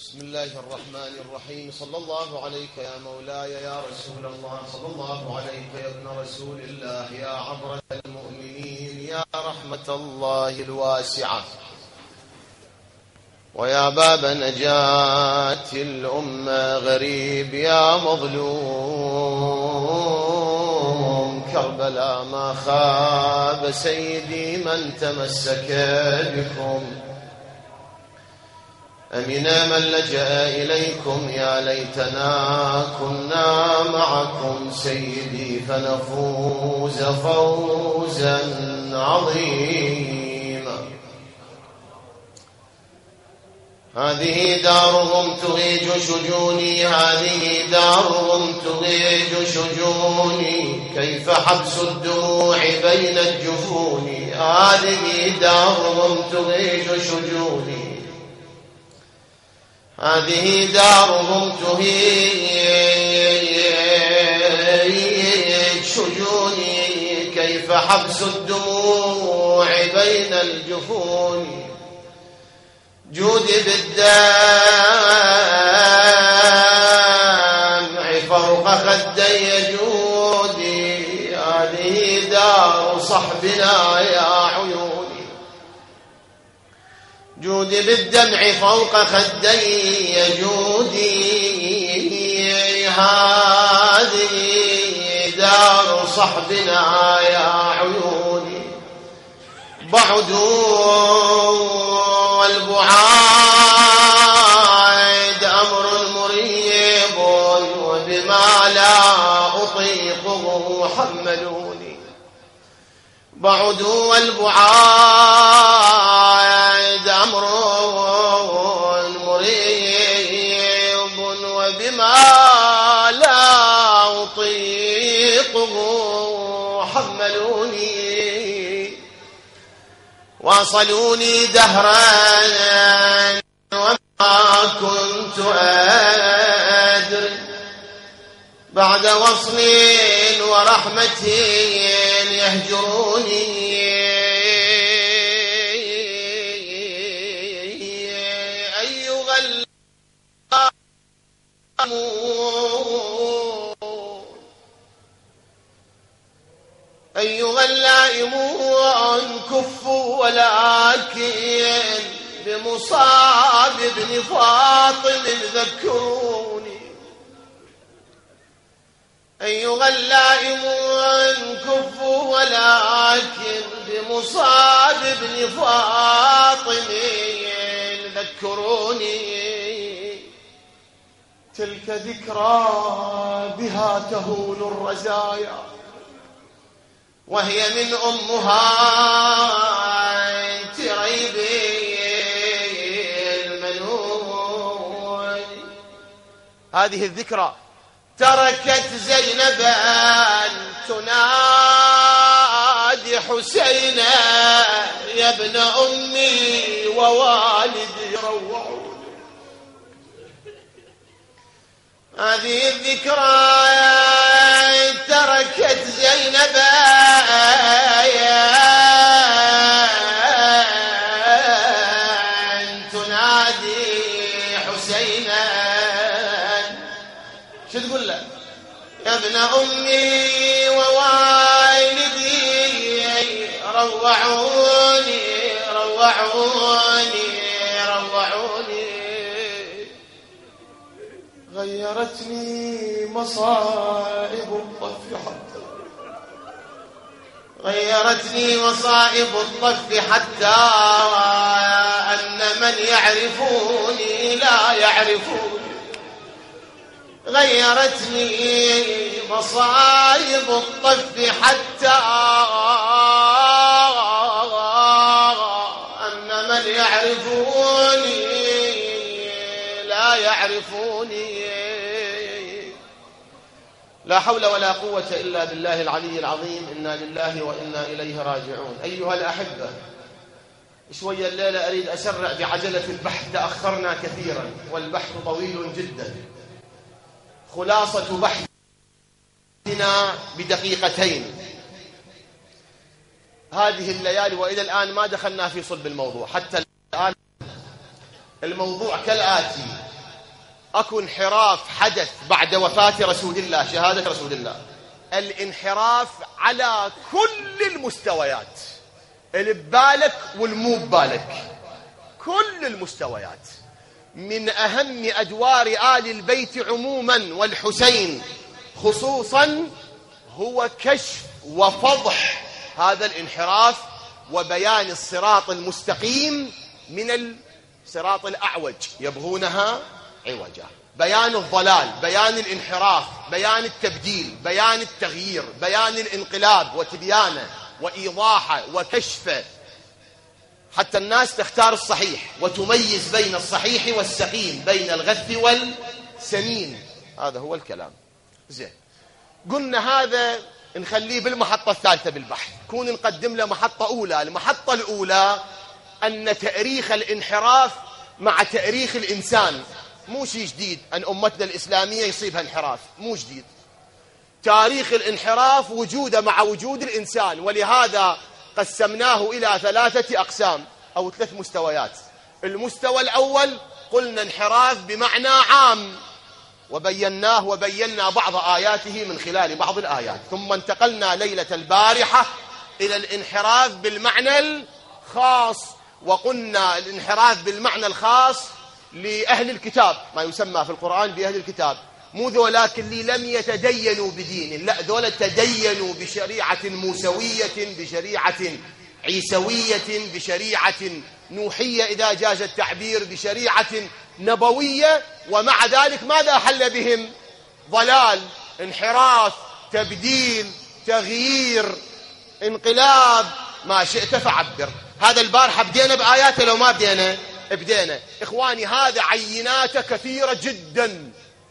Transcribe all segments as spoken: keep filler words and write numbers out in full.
بسم الله الرحمن الرحيم. صلى الله عليك يا مولاي يا رسول الله، صلى الله عليك يا ابن رسول الله، يا عبرة المؤمنين، يا رحمة الله الواسعة، ويا باب نجاة الأمة، غريب يا مظلوم كربلاء ما خاب سيدي من تمسك بكم، أمن من لجأ إليكم، يا ليتنا كنا معكم سيدي فنفوز فوزا عظيما. هذه دارهم تغيج شجوني، هذه دارهم تغيج شجوني، كيف حبس الدموع بين الجفون، هذه دارهم تغيج شجوني، هذه دارهم تهيج شجوني، كيف حبس الدموع بين الجفون، جودي بالدمع فوق خدي جودي، هذه دار صحبنا يا عيوني، جودي بالدمع فوق خدي جودي، هذه دار صحبنا يا عيوني، بعدوا والبعاد أمر مريب، وبما لا أطيقه حملوني، بعدوا والبعاد أمر مريب، وبما لا أطيقه حملوني، واصلوني دهرا وما كنت أدري، بعد وصل ورحمة يهجروني، أي غلام أي غلائمون كفوا، ولكن بمصاب ابن فاطم ذكروني، أي غلائمون كفوا، ولكن بمصاب ابن فاطم ذكروني، تلك ذكرى بها تهون الرزايا، وهي من أمهات ريبي المنون، هذه الذكرى تركت زينبا تنادي حسينا، يا ابن أمي ووالدي روعوني، هذه الذكرى تركت زينبا تنادي حسينا، شو تقول له؟ يا ابن أمي ووالدي روعوني روعوني روعوني، غيرتني مصائب الطف حتى غيرتني مصائب الطف حتى أن من يعرفوني لا يعرفوني، غيرتني مصائب الطف حتى أن من يعرفوني لا يعرفوني، لا حول ولا قوة إلا بالله العلي العظيم، إنا لله وإنا إليه راجعون. أيها الأحبة، شوية الليلة أريد أسرع بعجلة البحث، تأخرنا كثيرا والبحث طويل جدا. خلاصة بحثنا بدقيقتين، هذه الليالي وإلى الآن ما دخلنا في صلب الموضوع، حتى الآن الموضوع كالآتي: أكو انحراف حدث بعد وفاة رسول الله، شهادة رسول الله، الانحراف على كل المستويات، اللي ببالك والمو ببالك، كل المستويات. من أهم أدوار آل البيت عموما والحسين خصوصا هو كشف وفضح هذا الانحراف وبيان الصراط المستقيم من الصراط الأعوج يبغونها عوجا، بيان الضلال، بيان الانحراف، بيان التبديل، بيان التغيير، بيان الانقلاب وتبيانه وإيضاحه وكشفه، حتى الناس تختار الصحيح وتميز بين الصحيح والسقيم، بين الغث والسمين. هذا هو الكلام. زين، قلنا هذا نخليه بالمحطة الثالثة بالبحث، كون نقدم له محطة أولى. المحطة الأولى أن تأريخ الانحراف مع تأريخ الإنسان مو شيء جديد، أن أمتنا الإسلامية يصيبها انحراف، مو جديد. تاريخ الانحراف وجوده مع وجود الإنسان، ولهذا قسمناه إلى ثلاثة أقسام أو ثلاث مستويات. المستوى الأول قلنا انحراف بمعنى عام، وبيناه وبينا بعض آياته من خلال بعض الآيات. ثم انتقلنا ليلة البارحة إلى الانحراف بالمعنى الخاص، وقلنا الانحراف بالمعنى الخاص لأهل الكتاب، ما يسمى في القرآن بأهل الكتاب، مو ذولاك اللي لم يتدينوا بدين، لا، ذولا تدينوا بشريعة موسوية، بشريعة عيسوية، بشريعة نوحية إذا جاز التعبير، بشريعة نبوية، ومع ذلك ماذا حل بهم؟ ضلال، انحراف، تبديل، تغيير، انقلاب، ما شئت فعبر. هذا البارحة بدينا بآياته لو ما بدينا؟ بدينا. إخواني، هذا عينات كثيرة جدا،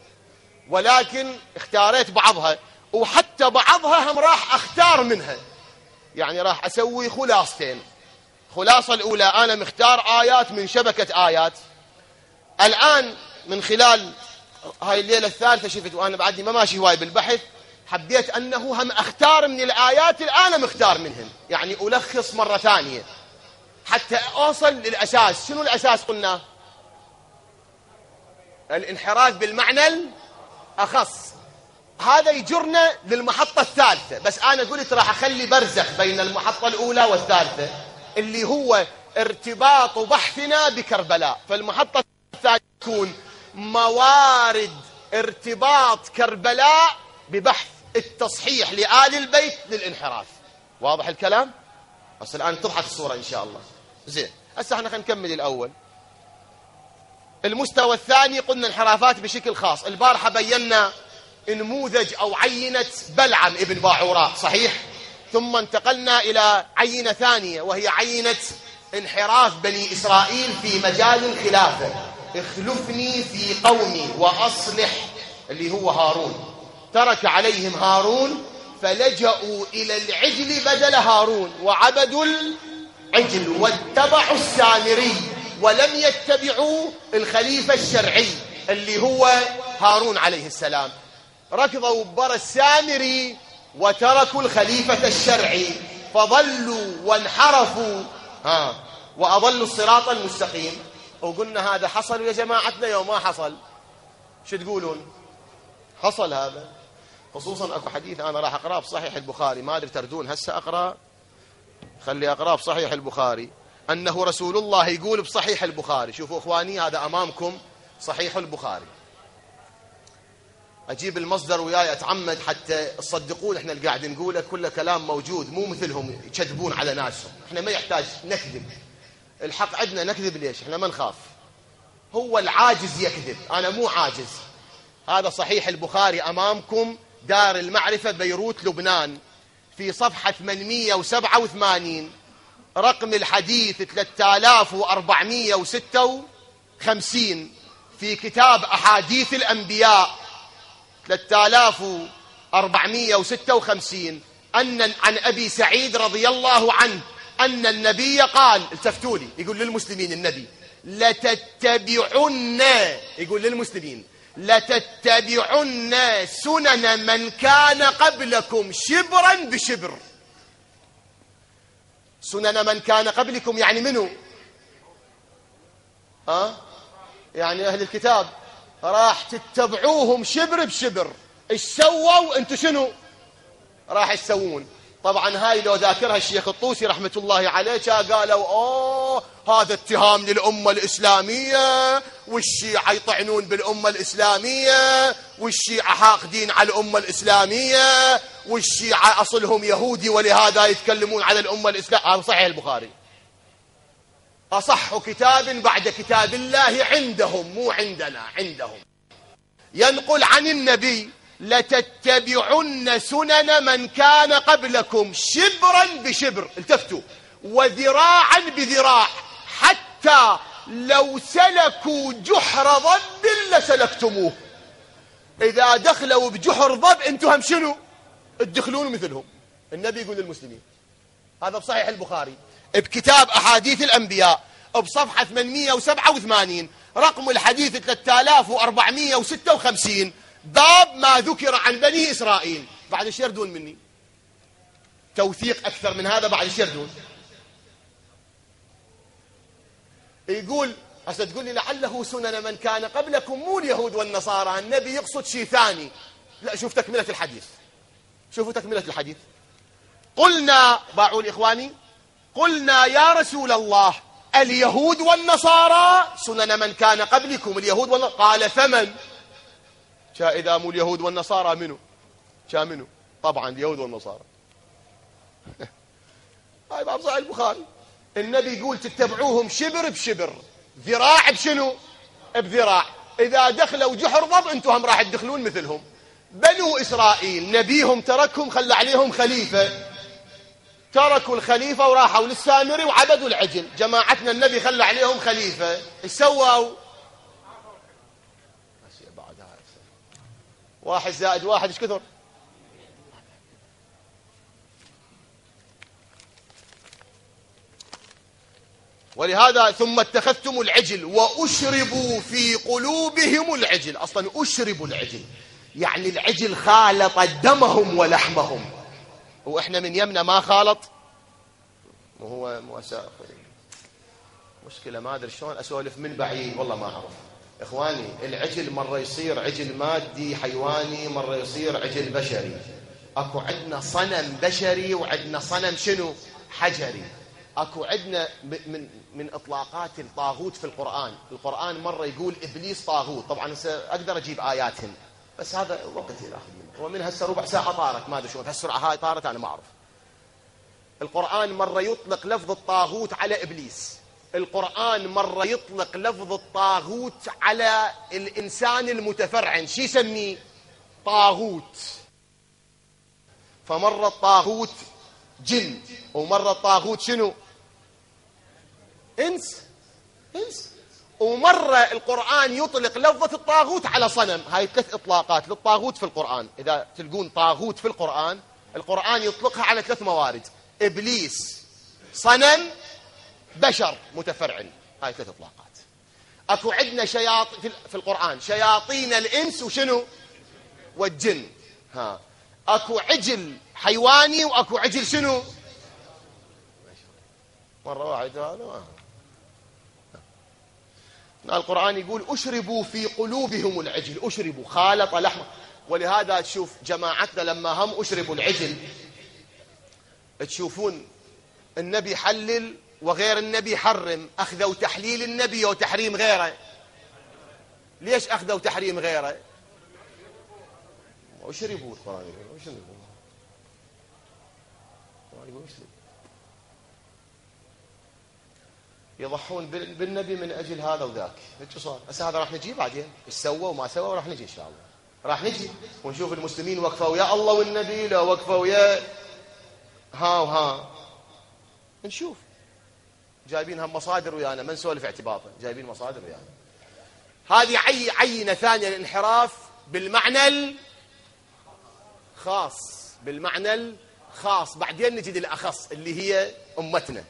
ولكن اختاريت بعضها، وحتى بعضها هم راح أختار منها، يعني راح أسوي خلاصتين. خلاصة الأولى، أنا مختار آيات من شبكة آيات. الآن من خلال هاي الليلة الثالثة شفت وأنا بعدني ما ماشي هواي بالبحث، حبيت أنه هم أختار من الآيات الآن مختار منهم، يعني ألخص مرة ثانية حتى أوصل للأساس. شنو الأساس قلنا؟ الانحراف بالمعنى الأخص. هذا يجرنا للمحطة الثالثة، بس أنا قلت راح أخلي برزخ بين المحطة الأولى والثالثة، اللي هو ارتباط بحثنا بكربلاء. فالمحطة الثالثة تكون موارد ارتباط كربلاء ببحث التصحيح لآل البيت للانحراف. واضح الكلام؟ بس الآن تضحك الصورة إن شاء الله. زين، هسه احنا خلينا نكمل الأول. المستوى الثاني قلنا انحرافات بشكل خاص. البارحة بينا نموذج أو عينة بلعم ابن باعوراء، صحيح؟ ثم انتقلنا إلى عينة ثانية وهي عينة انحراف بني إسرائيل في مجال الخلافة. اخلفني في قومي وأصلح، اللي هو هارون. ترك عليهم هارون فلجأوا إلى العجل بدل هارون، وعبدوا العجل واتبعوا السامري، ولم يتبعوا الخليفة الشرعي اللي هو هارون عليه السلام. ركضوا برا السامري وتركوا الخليفة الشرعي، فضلوا وانحرفوا ها وأضلوا الصراط المستقيم. وقلنا هذا حصل يا جماعتنا يوم ما حصل؟ شو تقولون؟ حصل هذا، خصوصا أكو حديث أنا راح أقرأ بصحيح البخاري، ما أدري تردون هسه أقرأ، خلي أقرأ بصحيح البخاري، أنه رسول الله يقول بصحيح البخاري. شوفوا إخواني، هذا أمامكم صحيح البخاري. أجيب المصدر وياي أتعمد حتى تصدقون إحنا اللي قاعد نقوله كله كلام موجود، مو مثلهم يكذبون على ناسهم. إحنا ما يحتاج نكذب، الحق عندنا نكذب ليش؟ إحنا ما نخاف. هو العاجز يكذب، أنا مو عاجز. هذا صحيح البخاري أمامكم، دار المعرفة بيروت لبنان، في صفحة ثمانمئة وسبعة وثمانين، رقم الحديث ثلاثة آلاف وأربعمئة وستة وخمسين، في كتاب أحاديث الأنبياء ثلاثة آلاف وأربعمئة وستة وخمسين، أن عن أبي سعيد رضي الله عنه أن النبي قال، التفتوا لي، يقول للمسلمين النبي لتتبعن، يقول للمسلمين لتتبعن سنن من كان قبلكم شبرا بشبر. سنن من كان قبلكم يعني منو؟ أه؟ يعني أهل الكتاب. راح تتبعوهم شبر بشبر. ايش سووا؟ انتوا شنو راح تسوون؟ طبعا هاي لو ذاكرها الشيخ الطوسي رحمة الله عليه قالوا اوه هذا اتهام للأمة الإسلامية، والشيعة يطعنون بالأمة الإسلامية، والشيعة حاقدين على الأمة الإسلامية، والشيعة أصلهم يهودي ولهذا يتكلمون على الأمة الإسلامية. هذا صحيح البخاري، أصح كتاب بعد كتاب الله عندهم، مو عندنا، عندهم. ينقل عن النبي لتتبعن سنن من كان قبلكم شبرا بشبر، التفتوا، وذراعا بذراع، حتى لو سلكوا جحر ضب لسلكتموه. إذا دخلوا بجحر ضب انتم هم شنو تدخلون مثلهم. النبي يقول للمسلمين هذا بصحيح البخاري بكتاب أحاديث الأنبياء بصفحة ثمانمئة وسبعة وثمانين، رقم الحديث ثلاثة آلاف وأربعمئة وستة وخمسين، باب ما ذكر عن بني إسرائيل. بعد ايش يردون مني؟ توثيق أكثر من هذا بعد ايش يردون؟ يقول هسه تقول لي لعله سنن من كان قبلكم، مو اليهود والنصارى، النبي يقصد شيء ثاني. لا، شوف تكملة الحديث، شوفوا تكملة الحديث. قلنا، باعوا لإخواني، قلنا يا رسول الله اليهود والنصارى سنن من كان قبلكم، اليهود والنصارى. قال فمن؟ شا إذا مو اليهود والنصارى منو؟ شا منو؟ طبعا اليهود والنصارى. هاي باب صحيح البخاري. النبي يقول تتبعوهم شبر بشبر، ذراع بشنو؟ بذراع. إذا دخلوا جحر ضب انتم هم راح تدخلون مثلهم. بنو إسرائيل نبيهم تركهم، خلى عليهم خليفة، تركوا الخليفة وراحوا للسامري وعبدوا العجل. جماعتنا النبي خلى عليهم خليفة، ايش سووا؟ واحد زائد واحد ايش كثر؟ ولهذا ثم اتخذتم العجل وأشربوا في قلوبهم العجل. أصلا أشربوا العجل يعني العجل خالط دمهم ولحمهم، وإحنا من يمنا ما خالط. وهو مؤسسة مشكلة ما أدري شلون أسولف من بعيد، والله ما أعرف. إخواني العجل مرة يصير عجل مادي حيواني، مرة يصير عجل بشري. أكو عندنا صنم بشري وعندنا صنم شنو؟ حجري. أكو عندنا من من إطلاقات الطاغوت في القرآن. القرآن مرة يقول إبليس طاغوت، طبعا أقدر أجيب آياتهم بس هذا وقت ياخذ منه، ومن هسه ربع ساعة طارت، ما أدري شو بهالسرعة هاي طارت أنا ما أعرف. القرآن مرة يطلق لفظ الطاغوت على إبليس، القرآن مرة يطلق لفظ الطاغوت على الإنسان المتفرعن، شي يسميه؟ طاغوت. فمرة الطاغوت جن، ومرة الطاغوت شنو؟ إنس، إنس. ومرة القرآن يطلق لفظة الطاغوت على صنم. هاي ثلاث إطلاقات للطاغوت في القرآن. إذا تلقون طاغوت في القرآن، القرآن يطلقها على ثلاث موارد: إبليس، صنم، بشر متفرعن. هاي ثلاث إطلاقات. أكو عندنا شياطين في القرآن، شياطين الإنس وشنو؟ والجن. ها أكو عجل حيواني وأكو عجل شنو؟ مرة واحدة هذا. القرآن يقول أشربوا في قلوبهم العجل، أشربوا خالط لحمه. ولهذا تشوف جماعتنا لما هم أشربوا العجل تشوفون النبي حلل وغير النبي حرم، أخذوا تحليل النبي وتحريم غيره. ليش أخذوا تحريم غيره؟ أشربوا. القرآن يقول أشربوا، القرآن يقول أشربوا. يضحون بالنبي من أجل هذا وذاك. ايش صار؟ هسه هذا راح نجي بعدين ايش سووا وما سووا، راح نجي إن شاء الله، راح نجي ونشوف المسلمين وقفوا يا الله والنبي، لا وقفوا يا ها وها. نشوف جايبين هم مصادر ويانا، ما نسولف اعتباطا، جايبين مصادر ويانا. هذه عي عينة ثانية للانحراف بالمعنى الخاص، بالمعنى الخاص. بعدين نجي للأخص اللي هي أمتنا.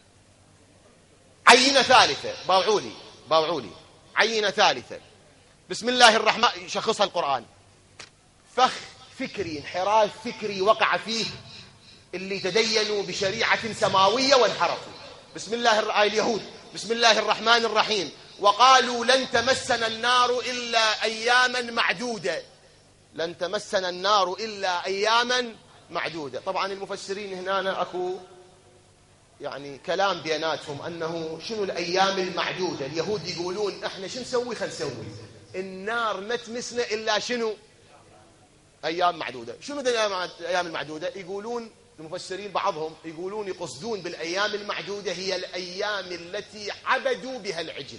عينة ثالثة، باوعولي باوعولي عينة ثالثة. بسم الله الرحمن، يشخصها القرآن. فخ فكري، انحراف فكري وقع فيه اللي تدينوا بشريعة سماوية وانحرفوا. بسم الله الر... اليهود بسم الله الرحمن الرحيم وقالوا لن تمسنا النار إلا أياما معدودة، لن تمسنا النار إلا أياما معدودة. طبعا المفسرين هنا أكو يعني كلام بيناتهم أنه شنو الأيام المعدودة. اليهود يقولون إحنا شو نسوي؟ خل نسوي النار ما تمسنا إلا شنو؟ أيام معدودة. شنو الأيام المعدودة؟ يقولون المفسرين بعضهم يقولون يقصدون بالأيام المعدودة هي الأيام التي عبدوا بها العجل،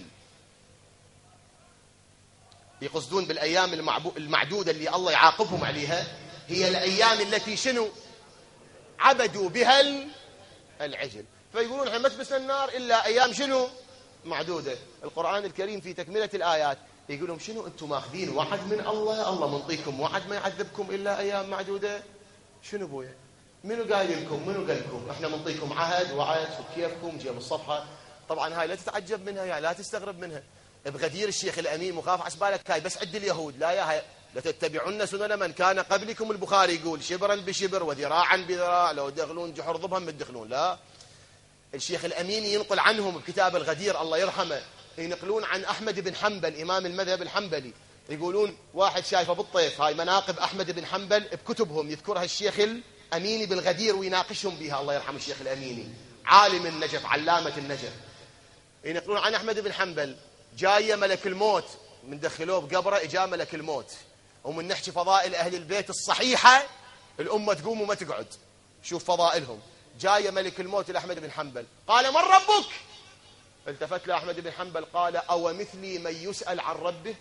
يقصدون بالأيام المعدودة اللي الله يعاقبهم عليها هي الأيام التي شنو؟ عبدوا بها العجل. فيقولون احنا ما تمسنا النار إلا أيام شنو؟ معدودة. القرآن الكريم في تكملة الآيات يقول لهم شنو أنتم ماخذين وعد من الله؟ الله منطيكم وعد ما يعذبكم إلا أيام معدودة؟ شنو بويا؟ منو قايل لكم؟ منو قال لكم؟ احنا منطيكم عهد وعد وكيفكم جيب الصفحة. طبعا هاي لا تتعجب منها، يعني لا تستغرب منها. بغدير الشيخ الأمين مخاف عسبالك هاي بس عد اليهود، لا يا هاي لتتبعن سنن من كان قبلكم. البخاري يقول شبرا بشبر وذراعا بذراع لو دخلون جحر ضبهم متدخلون. لا، الشيخ الأمين ينقل عنهم بكتاب الغدير الله يرحمه، ينقلون عن أحمد بن حنبل إمام المذهب الحنبلي، يقولون واحد شايفه بالطيف، هاي مناقب أحمد بن حنبل بكتبهم يذكرها الشيخ الأميني بالغدير ويناقشهم بها الله يرحم الشيخ الأميني عالم النجف علامة النجف. ينقلون عن أحمد بن حنبل جاي ملك الموت من دخلوه بقبره، إجا ملك الموت، ومن نحكي فضائل أهل البيت الصحيحة الأمة تقوم وما تقعد. شوف فضائلهم. جاي ملك الموت لأحمد بن حنبل قال من ربك؟ التفت له أحمد بن حنبل قال أو مثلي من يسأل عن ربه؟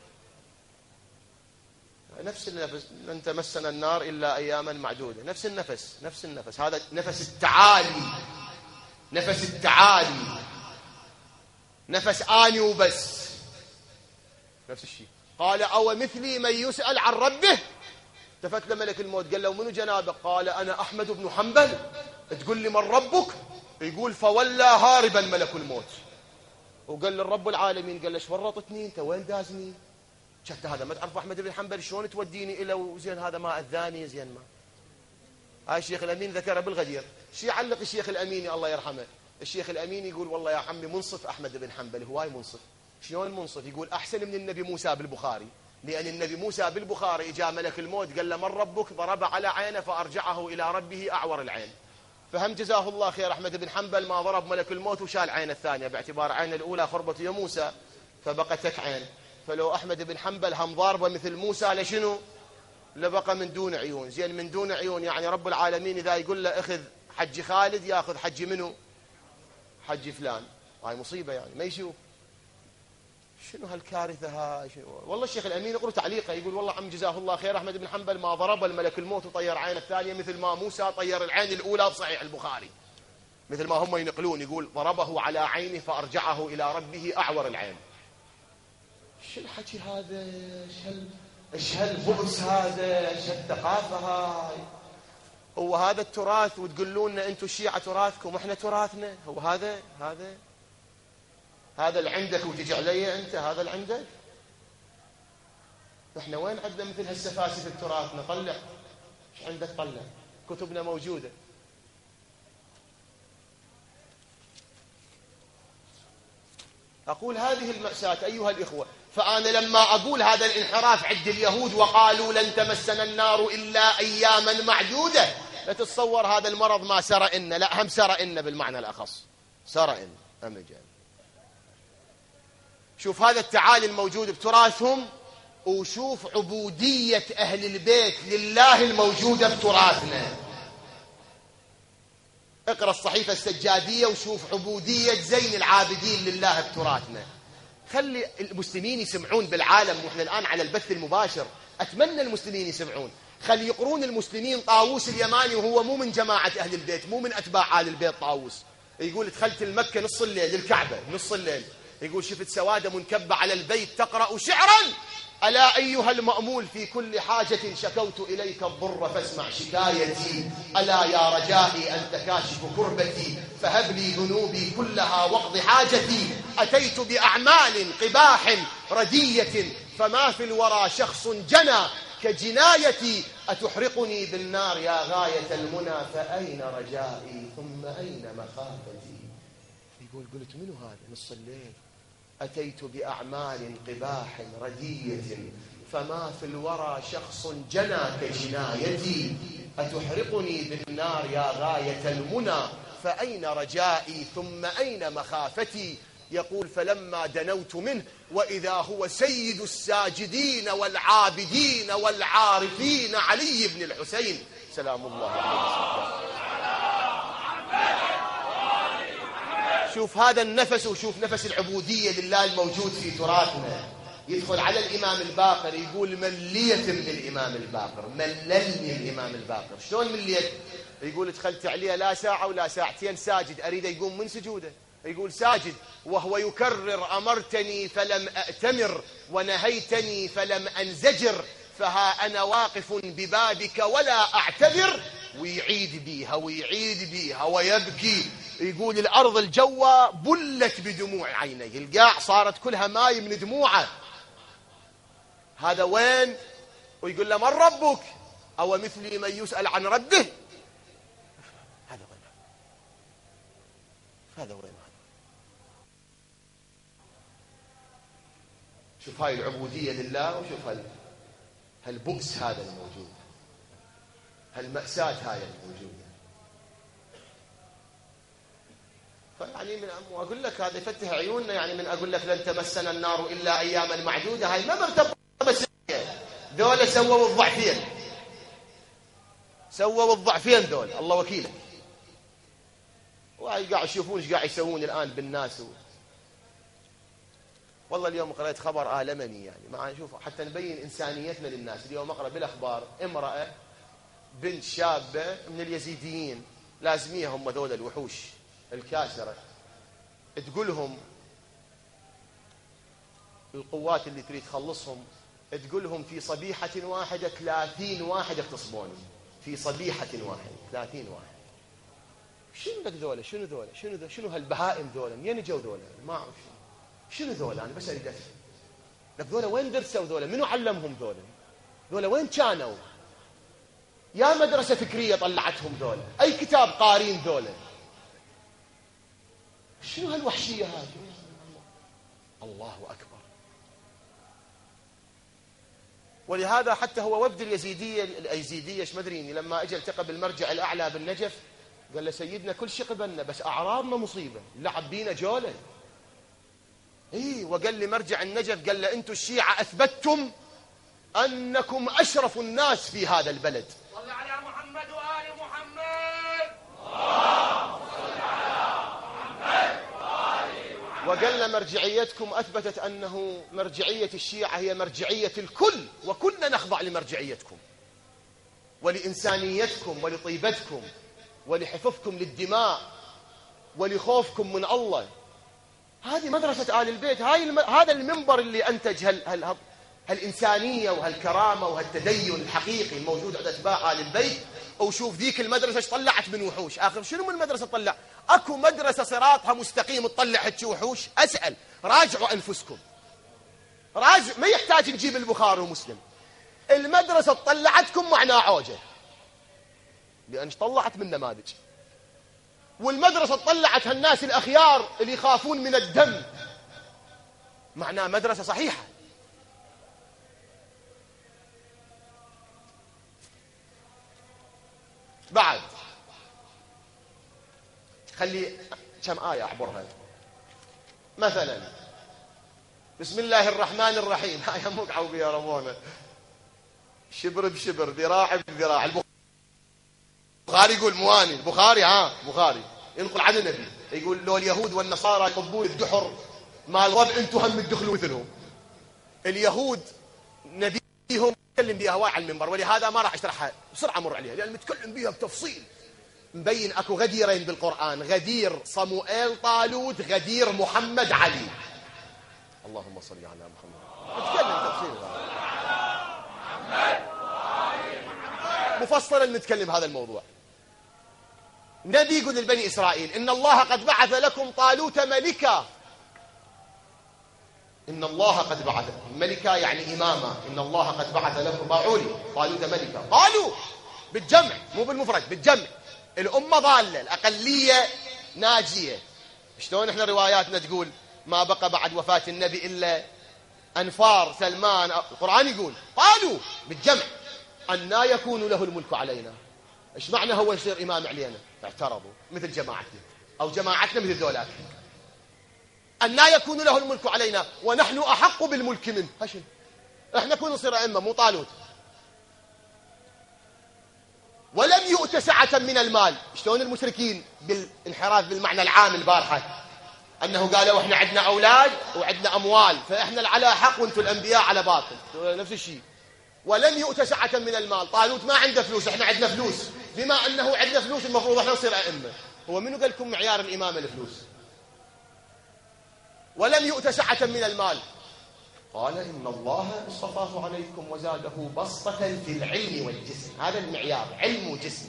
نفس النفس، لن تمسنا النار إلا أياما معدودة، نفس النفس نفس النفس هذا نفس التعالي، نفس التعالي، نفس آني وبس، نفس الشيء. قال أو مثلي من يسأل عن ربه؟ التفت لملك الموت قال له منو جنابك؟ قال أنا أحمد بن حنبل. تقول لي من ربك؟ يقول فولى هاربا ملك الموت وقال للرب العالمين قال له ايش ورطتني انت؟ وين دازني؟ شفت هذا ما تعرف أحمد بن حنبل شلون توديني إلى وزين هذا ما أذاني زين ما. هاي الشيخ الأمين ذكرها بالغدير. شي يعلق الشيخ الأميني الله يرحمه، الشيخ الأميني يقول والله يا عمي منصف أحمد بن حنبل، هواي منصف. شلون منصف؟ يقول أحسن من النبي موسى بالبخاري، لأن النبي موسى بالبخاري جاء ملك الموت قال له من ربك؟ ضرب على عينه فأرجعه إلى ربه أعور العين. فهم جزاه الله خير أحمد بن حنبل ما ضرب ملك الموت وشال عين الثانية باعتبار عين الأولى خربت يا موسى فبقتك عين. فلو أحمد بن حنبل هم ضاربه مثل موسى لشنو؟ لبقى من دون عيون. زين من دون عيون يعني رب العالمين إذا يقول له أخذ حج خالد يأخذ حج منه؟ حج فلان. هاي مصيبة يعني ما يشوف. شنو هالكارثة هاي؟ شنو؟ والله الشيخ الأمين يقول تعليقه يقول والله عم جزاه الله خير أحمد بن حنبل ما ضرب الملك الموت وطير عين الثانية مثل ما موسى طير العين الأولى بصحيح البخاري، مثل ما هم ينقلون يقول ضربه على عينه فأرجعه إلى ربه أعور العين. شو الحكي هذا؟ ايش هال ايش هالبؤس هذا؟ ايش هالثقافة هاي؟ هو هذا التراث وتقولون لنا انتم الشيعة تراثكم واحنا تراثنا؟ هو هذا هذا هذا اللي عندك وتجي علي انت؟ هذا اللي عندك؟ احنا وين عندنا مثل هالسفاسف التراث؟ نطلع ايش عندك؟ طلع كتبنا موجودة. أقول هذه المأساة أيها الإخوة. فأنا لما أقول هذا الانحراف عند اليهود وقالوا لن تمسنا النار إلا أياما معدودة، لا تتصور هذا المرض ما سرى إن، لا هم سرى إن بالمعنى الأخص، سرى إن أمجان. شوف هذا التعالي الموجود بتراثهم، وشوف عبودية أهل البيت لله الموجودة بتراثنا. اقرأ الصحيفة السجادية وشوف عبودية زين العابدين لله بتراثنا. خلي المسلمين يسمعون بالعالم، واحنا الآن على البث المباشر، أتمنى المسلمين يسمعون. خلي يقرون المسلمين طاووس اليماني وهو مو من جماعة أهل البيت، مو من أتباع آل البيت. طاووس يقول دخلت المكة نص الليل للكعبة نص الليل، يقول شفت سوادة منكبة على البيت تقرأ شعرا: ألا أيها المأمول في كل حاجة شكوت إليك الضر فاسمع شكايتي، ألا يا رجائي أنت كاشف كربتي فهب لي ذنوبي كلها واقض حاجتي، أتيت بأعمال قباح ردية فما في الورى شخص جنى كجنايتي، أتحرقني بالنار يا غاية المنى فأين رجائي ثم أين مخافتي. يقول قلت منو هذا نص الليل؟ أتيت بأعمال قباح ردية فما في الورى شخص جنى كجنايتي، أتحرقني بالنار يا غاية المنى، فأين رجائي ثم أين مخافتي؟ يقول فلما دنوت منه وإذا هو سيد الساجدين والعابدين والعارفين علي بن الحسين سلام الله عليه. شوف هذا النفس، وشوف نفس العبودية لله الموجود في تراثنا. يدخل على الإمام الباقر يقول مليت من الإمام الباقر، مللني الإمام الباقر. شلون مليت؟ يقول دخلت عليه لا ساعة ولا ساعتين ساجد، أريد يقوم من سجوده، يقول ساجد وهو يكرر أمرتني فلم أأتمر ونهيتني فلم أنزجر، فها أنا واقف ببابك ولا أعتذر. ويعيد بيها ويعيد بيها ويبكي. يقول الأرض الجوة بلت بدموع عينيه، القاع صارت كلها ماي من دموعه. هذا وين؟ ويقول له من ربك؟ أو مثلي من يسأل عن ربه؟ هذا وين؟ هذا وين؟ شوف هاي العبودية لله، وشوف هال هالبؤس هذا الموجود، هالمأساة هاي الموجودة. فيعني من أقول لك هذا يفتح عيوننا، يعني من أقول لك لن تمسنا النار إلا أياما معدودة، هاي ما مرتبطة مسيحية. ذولا سووا الضعفين، سووا الضعفين ذول، الله وكيلك. وقاعد يشوفون ايش قاعد يسوون الآن بالناس. و... والله اليوم قرأت خبر آلمني، يعني مع نشوف حتى نبين إنسانيتنا للناس. اليوم أقرأ بالأخبار امرأة بنت شابة من اليزيديين، لازميها هم ذول الوحوش الكاسرة، تقولهم القوات اللي تريد تخلصهم، تقولهم في صبيحة واحدة ثلاثين واحد اغتصبوني، في صبيحة واحدة ثلاثين واحد. شنو لك ذولا؟ شنو ذولا؟ شنو ذولا؟ شنو هالبهائم ذولا؟ منين جو ذولا؟ ما أعرف شنو ذولا، أنا بس أريد أفهم. لك ذولا وين درسوا ذولا؟ منو علمهم ذولا؟ ذولا وين كانوا؟ يا مدرسة فكرية طلعتهم ذولا؟ أي كتاب قارين ذولا؟ شنو هالوحشية هذه؟ الله أكبر. ولهذا حتى هو وفد اليزيدية اليزيدية ايش مدريني لما اجى التقى بالمرجع الأعلى بالنجف، قال له سيدنا كل شيء قبلنا بس أعراضنا مصيبة، لعب بينا جولة. اي وقال لي مرجع النجف، قال له انتم الشيعة أثبتتم أنكم أشرف الناس في هذا البلد. صل على محمد وآل محمد. وقال لنا مرجعيتكم أثبتت أنه مرجعية الشيعة هي مرجعية الكل، وكلنا نخضع لمرجعيتكم ولإنسانيتكم ولطيبتكم ولحفظكم للدماء ولخوفكم من الله. هذه مدرسة آل البيت، هاي الم... هذا المنبر اللي أنتج هال... هال... هالإنسانية وهالكرامة وهالتدين الحقيقي الموجود عند أتباع آل البيت. وشوف ذيك المدرسة ايش طلعت من وحوش. آخر شنو من المدرسة طلع؟ أكو مدرسة صراطها مستقيم تطلع هالشي وحوش؟ أسأل، راجعوا أنفسكم، راجع، ما يحتاج نجيب البخاري ومسلم. المدرسة طلعتكم معناه عوجة، لأن طلعت من نماذج. والمدرسة طلعت هالناس الأخيار اللي يخافون من الدم، معناه مدرسة صحيحة. بعد خلي كم آية أعبرها. مثلا بسم الله الرحمن الرحيم، آية مقعوا بها ربونا، شبر بشبر ذراع بذراع. البخاري يقول مواني، البخاري ها بخاري ينقل عن النبي يقول لو اليهود والنصارى يطبون الدحر مال رب انتم هم تدخلوا مثلهم. اليهود نبيهم يتكلم بها هواي على المنبر، ولهذا ما راح اشرحها بسرعه مر عليها لان متكلم بها بتفصيل. مبين اكو غديرين بالقران، غدير صموئيل طالوت، غدير محمد علي. اللهم صل على محمد. نتكلم تفصيل مفصلا، نتكلم هذا الموضوع. نبي يقول لبني إسرائيل إن الله قد بعث لكم طالوت ملكا. إن الله قد بعث ملكا يعني إماما. إن الله قد بعث لكم باعولي طالوت ملكا. قالوا بالجمع مو بالمفرد، بالجمع. الأمة ضالة، الأقلية ناجية. شلون إحنا رواياتنا تقول ما بقى بعد وفاة النبي إلا أنفار سلمان. القرآن يقول قالوا بالجمع أنى يكون له الملك علينا. إيش معنى هو يصير إمام علينا؟ اعترضوا مثل جماعتنا أو جماعتنا مثل ذولاك. أنى يكون له الملك علينا ونحن أحق بالملك منه. هشم احنا كنا نصير أئمة مو طالوت. ولم يؤت سعة من المال. شلون المشركين بالانحراف بالمعنى العام البارحة أنه قالوا إحنا عندنا أولاد وعندنا أموال فإحنا على حق وأنتم الأنبياء على باطل. نفس الشيء. ولم يؤت سعة من المال. طالوت ما عنده فلوس، إحنا عندنا فلوس. بما أنه عندنا فلوس المفروض إحنا نصير أئمة. هو منو قال لكم معيار الإمامة الفلوس؟ ولم يؤت سعة من المال. قال إن الله اصطفاه عليكم وزاده بسطة في العلم والجسم. هذا المعيار، علم وجسم،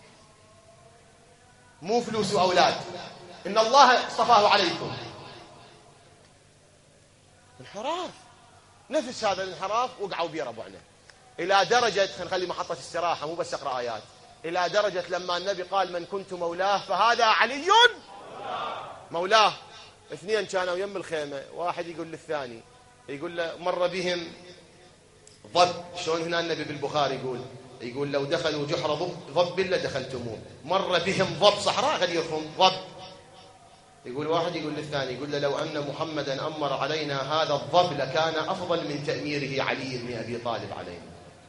مو فلوس وأولاد. إن الله اصطفاه عليكم. انحراف، نفس هذا الانحراف وقعوا بيه ربعنا إلى درجة، خلينا نخلي محطة استراحة مو بس أقرأ آيات، إلى درجة لما النبي قال من كنت مولاه فهذا علي مولاه. اثنين كانوا يم الخيمة، واحد يقول للثاني، يقول له مر بهم ضب. شلون هنا النبي بالبخاري يقول يقول لو دخلوا جحر ضب ضب لدخلتموه. مر بهم ضب صحراء غديرهم ضب. يقول واحد يقول للثاني يقول له لو أن محمدا أمر علينا هذا الضب لكان أفضل من تأميره علي بن أبي طالب علينا.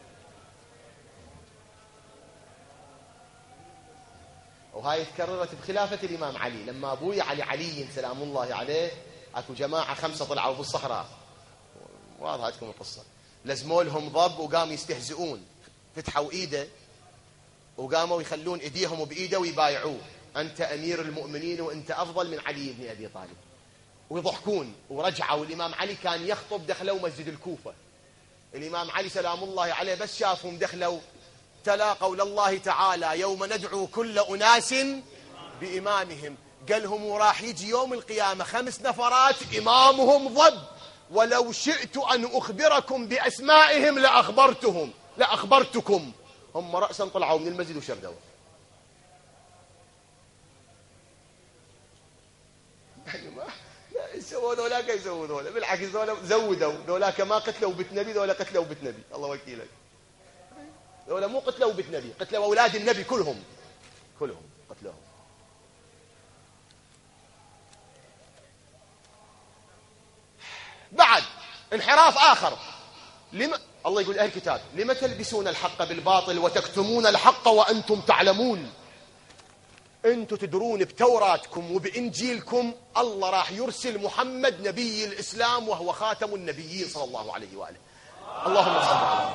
وهاي تكررت بخلافة الإمام علي. لما أبوي علي علي سلام الله عليه أكو جماعة خمسة طلعوا بالصحراء، واضحة لكم القصة، لزموا لهم ضب وقاموا يستهزئون، فتحوا إيده وقاموا يخلون إيديهم بإيده ويبايعوه أنت أمير المؤمنين وأنت أفضل من علي بن أبي طالب، ويضحكون. ورجعوا الإمام علي كان يخطب، دخلوا مسجد الكوفة. الإمام علي سلام الله عليه بس شافهم دخلوا تلا قول الله تعالى يوم ندعو كل أناس بإمامهم. قالهم وراح يجي يوم القيامة خمس نفرات إمامهم ضب، ولو شئت أن أخبركم بأسمائهم لأخبرتهم لأخبرتكم. هم رأسا طلعوا من المسجد وشردوا. يعني ما لا يسووا ذولاك يسووا ذولا، بالعكس ذولا زودوا. ذولاك ما قتلوا بيت نبي، ذولا قتلوا بيت نبي. الله وكيلك. ذولا مو قتلوا بيت نبي، قتلوا أولاد النبي كلهم كلهم قتلوهم. بعد انحراف آخر. لما الله يقول أهل الكتاب لما تلبسون الحق بالباطل وتكتمون الحق وأنتم تعلمون. أنتم تدرون بتوراتكم وبإنجيلكم الله راح يرسل محمد نبي الإسلام وهو خاتم النبيين صلى الله عليه وآله. اللهم صل على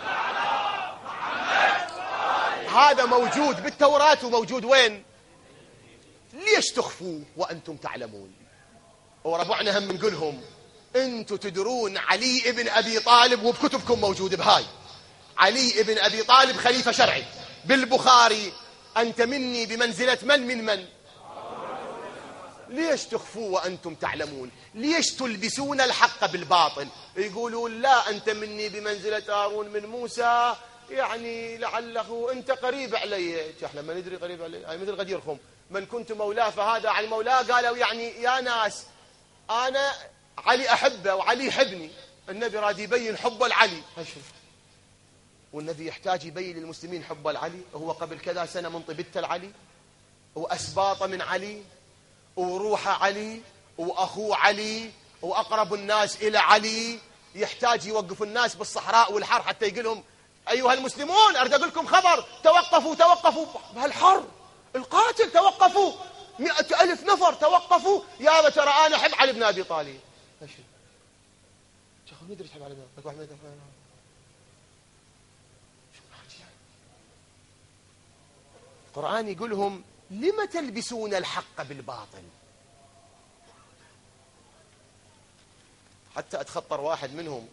محمد. هذا موجود بالتوراة وموجود وين؟ ليش تخفوا وأنتم تعلمون؟ وربعنا هم نقولهم أنتم تدرون علي ابن أبي طالب وبكتبكم موجود بهاي. علي ابن أبي طالب خليفة شرعي بالبخاري. أنت مني بمنزلة من من من؟ ليش تخفوا وأنتم تعلمون؟ ليش تلبسون الحق بالباطل؟ يقولون لا أنت مني بمنزلة هارون من موسى، يعني لعله أنت قريب علي. احنا ما ندري قريب علي، يعني مثل غديركم من كنت مولاه فهذا علي مولاه. قالوا يعني يا ناس أنا علي أحبه وعلي يحبني. النبي راد يبين حبه لعلي. والنبي يحتاج يبين للمسلمين حبه لعلي. هو قبل كذا سنة من طبته لعلي وأسباطه من علي وروحه علي وأخوه علي وأقرب الناس إلى علي. يحتاج يوقف الناس بالصحراء والحر حتى يقول لهم أيها المسلمون أريد أقول لكم خبر، توقفوا توقفوا بهالحر القاتل، توقفوا مئة ألف نفر توقفوا. يا ترى أنا أحب علي بن أبي طالب. ماشي شيخ ندري تحب علي بن أبي طالب. القرآن يقول لهم لما تلبسون الحق بالباطل. حتى أتخطر واحد منهم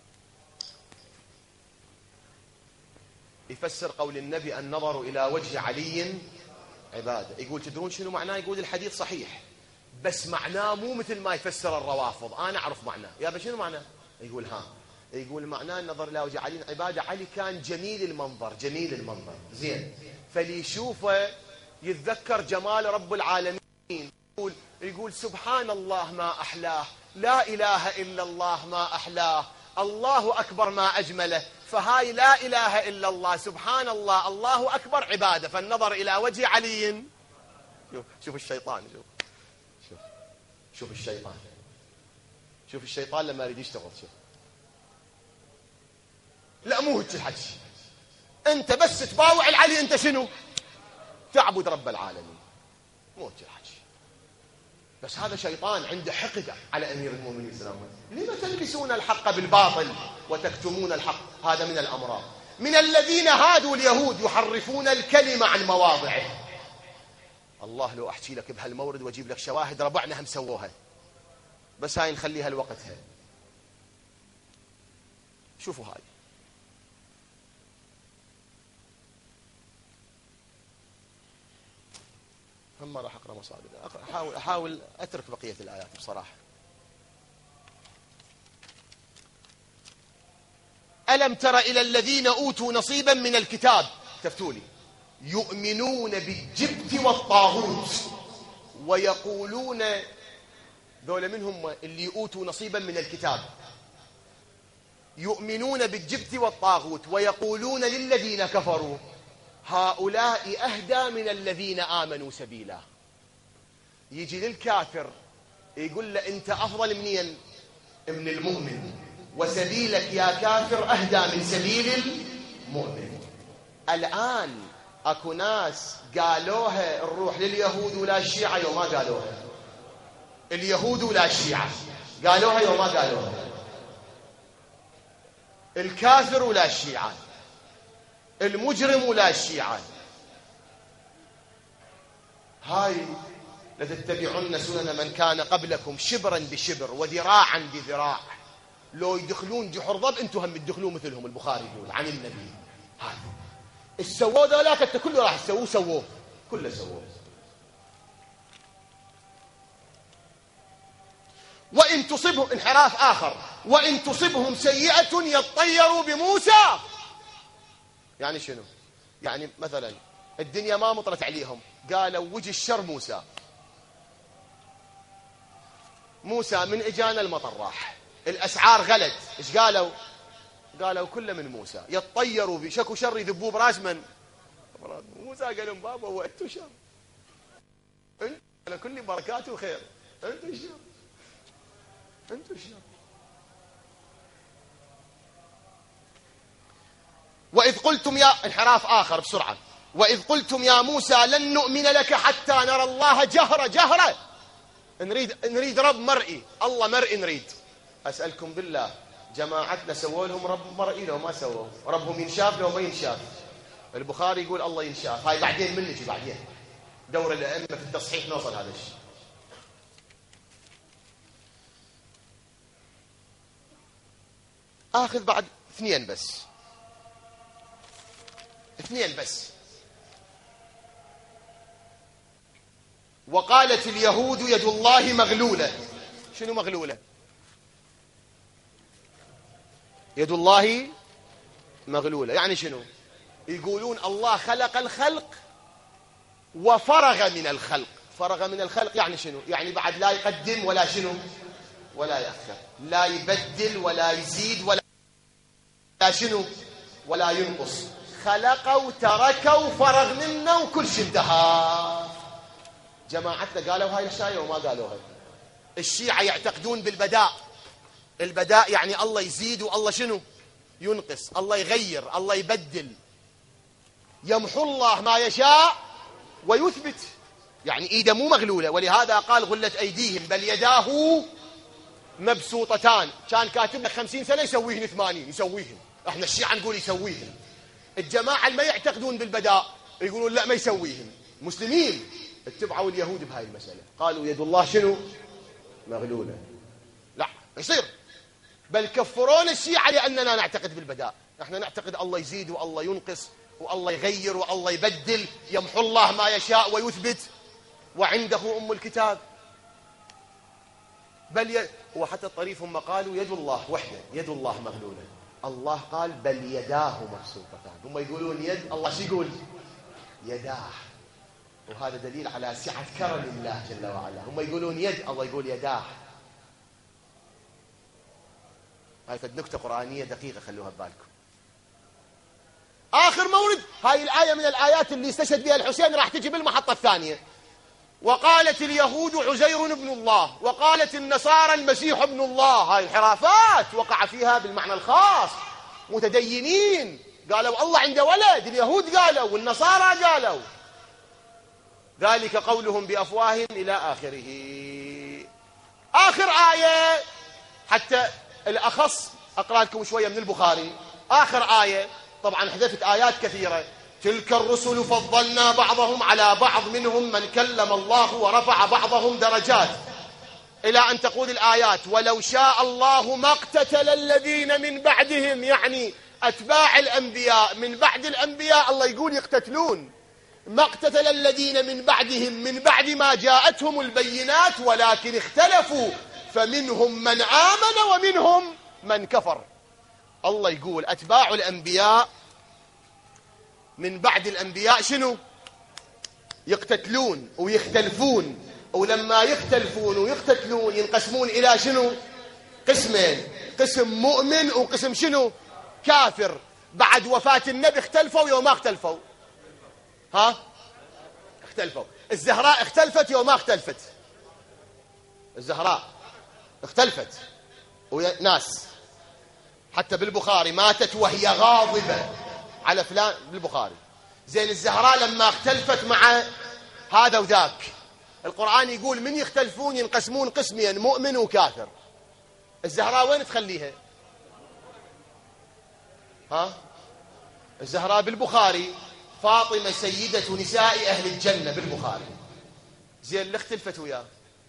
يفسر قول النبي النظر إلى وجه علي عبادة. يقول تدرون شنو معناه؟ يقول الحديث صحيح بس معناه مو مثل ما يفسر الروافض. أنا أعرف معناه. يا شنو معناه؟ يقول ها يقول معناه النظر إلى وجه علي عبادة. علي كان جميل المنظر، جميل المنظر زين، فليشوفه يتذكر جمال رب العالمين يقول يقول سبحان الله ما أحلاه، لا إله إلا الله ما أحلاه، الله أكبر ما أجمله. فهاي لا إله إلا الله سبحان الله الله أكبر عبادة. فالنظر إلى وجه علي، شوف شوف الشيطان، شوف شوف شوف الشيطان، شوف الشيطان لما يريد يشتغل. شوف لا مو هيك الحكي، أنت بس تباوع العلي أنت شنو؟ تعبد رب العالمين، مو هيك الحكي. بس هذا شيطان عنده حقد على أمير المؤمنين السلام. لما تلبسون الحق بالباطل وتكتمون الحق؟ هذا من الأمراض. من الذين هادوا اليهود يحرفون الكلمة عن مواضعه. الله لو أحكي لك بهالمورد وأجيب لك شواهد ربعنا هم سووها، بس هاي نخليها لوقتها. شوفوا هاي، هم ما راح أقرأ مصادر، أحاول أحاول أترك بقية الآيات بصراحة. ألم تر إلى الذين أوتوا نصيبا من الكتاب، تفتولي، يؤمنون بالجبت والطاغوت ويقولون، ذولا منهم اللي أوتوا نصيبا من الكتاب، يؤمنون بالجبت والطاغوت ويقولون للذين كفروا هؤلاء أهدى من الذين آمنوا سبيلا. يجي للكافر يقول له أنت أفضل منين؟ من المؤمن، وسبيلك يا كافر أهدى من سبيل المؤمن. الآن أكو ناس قالوها نروح لليهود ولا الشيعة، يوم ما قالوها. اليهود ولا الشيعة قالوها، يوم ما قالوها. الكافر ولا الشيعة، المجرم ولا الشيعة. هاي لتتبعن سنن من كان قبلكم شبرا بشبر وذراعا بذراع. لو يدخلون جحر ضب انتم هم تدخلون مثلهم. البخاري يقول عن النبي هذا السووه ذولاك انت كله راح تسووه، سووه كله سووه. وإن تصبهم انحراف آخر، وإن تصبهم سيئة يطيروا بموسى. يعني شنو؟ يعني مثلا الدنيا ما مطرت عليهم، قالوا وجه الشر موسى، موسى من اجانا المطر راح، الاسعار غلت، ايش قالوا؟ قالوا كله من موسى. يطيروا بشكو شر يذبوه براس من؟ موسى قال لهم بابا هو انتم شر، انتم على كل بركات وخير، انتم شر، انتم شر. وإذ قلتم يا انحراف آخر بسرعة، وإذ قلتم يا موسى لن نؤمن لك حتى نرى الله جهرة جهرة. نريد نريد رب مرئي، الله مرئي نريد. أسألكم بالله جماعتنا سووا لهم رب مرئي لو ما سووا؟ ربهم ينشاف لو ما ينشاف؟ البخاري يقول الله ينشاف. هاي بعدين من نجي بعدين دور الأئمة في التصحيح نوصل هذا الشيء. آخذ بعد اثنين بس، اثنين بس. وقالت اليهود يد الله مغلولة. شنو مغلولة؟ يد الله مغلولة يعني شنو؟ يقولون الله خلق الخلق وفرغ من الخلق. فرغ من الخلق يعني شنو؟ يعني بعد لا يقدم ولا شنو ولا يأخر، لا يبدل ولا يزيد ولا شنو ولا ينقص. خلقوا تركوا فرغ منه وكل شيء انتهى. جماعتنا قالوا هاي الشاية وما قالوها. الشيعة يعتقدون بالبداء. البداء يعني الله يزيد والله شنو ينقص، الله يغير، الله يبدل. يمحو الله ما يشاء ويثبت، يعني ايده مو مغلولة. ولهذا قال غلت ايديهم بل يداه مبسوطتان. كان كاتب لك خمسين سنة يسويهن ثمانين، يسويهن. احنا الشيعة نقول يسويهن. الجماعة اللي ما يعتقدون بالبداء يقولون لا ما يسويهن. مسلمين اتبعوا اليهود بهاي المسألة، قالوا يد الله شنو مغلولة. لا يصير، بل كفرون الشيعة لأننا نعتقد بالبداء. نحن نعتقد الله يزيد والله ينقص والله يغير والله يبدل. يمحو الله ما يشاء ويثبت وعنده أم الكتاب. بل ي... وحتى الطريف هم قالوا يد الله وحده، يد الله مغلولة. الله قال بل يداه مبسوطتان. هم يقولون يد الله، شو يقول؟ يداه. وهذا دليل على سعة كرم الله جل وعلا. هم يقولون يد، الله يقول يداه. هاي فد نكتة قرآنية دقيقة خلوها ببالكم. آخر مورد، هاي الآية من الآيات اللي استشهد بها الحسين راح تجي بالمحطة الثانية. وقالت اليهود عزير ابن الله، وقالت النصارى المسيح ابن الله. هاي انحرافات وقع فيها بالمعنى الخاص متدينين قالوا الله عنده ولد، اليهود قالوا والنصارى قالوا، ذلك قولهم بأفواههم إلى آخره. آخر آية حتى الأخص أقرأ لكم شوية من البخاري. آخر آية، طبعا حذفت آيات كثيرة. تلك الرسل فضلنا بعضهم على بعض منهم من كلم الله ورفع بعضهم درجات، إلى أن تقول الآيات ولو شاء الله ما اقتتل الذين من بعدهم، يعني أتباع الأنبياء من بعد الأنبياء الله يقول يقتتلون. ما اقتتل الذين من بعدهم من بعد ما جاءتهم البينات ولكن اختلفوا فمنهم من آمن ومنهم من كفر. الله يقول أتباع الأنبياء من بعد الأنبياء شنو؟ يقتتلون ويختلفون، ولما يختلفون ويقتتلون ينقسمون إلى شنو؟ قسمين، قسم مؤمن وقسم شنو؟ كافر. بعد وفاة النبي اختلفوا يوم ما اختلفوا. ها؟ اختلفوا. الزهراء اختلفت يوم ما اختلفت. الزهراء اختلفت وناس حتى بالبخاري ماتت وهي غاضبة على فلان بالبخاري. زين الزهراء لما اختلفت مع هذا وذاك، القرآن يقول من يختلفون ينقسمون قسمين مؤمن وكافر. الزهراء وين تخليها؟ ها؟ الزهراء بالبخاري فاطمة سيدة نساء أهل الجنة بالبخاري. زين اللي اختلفت وياه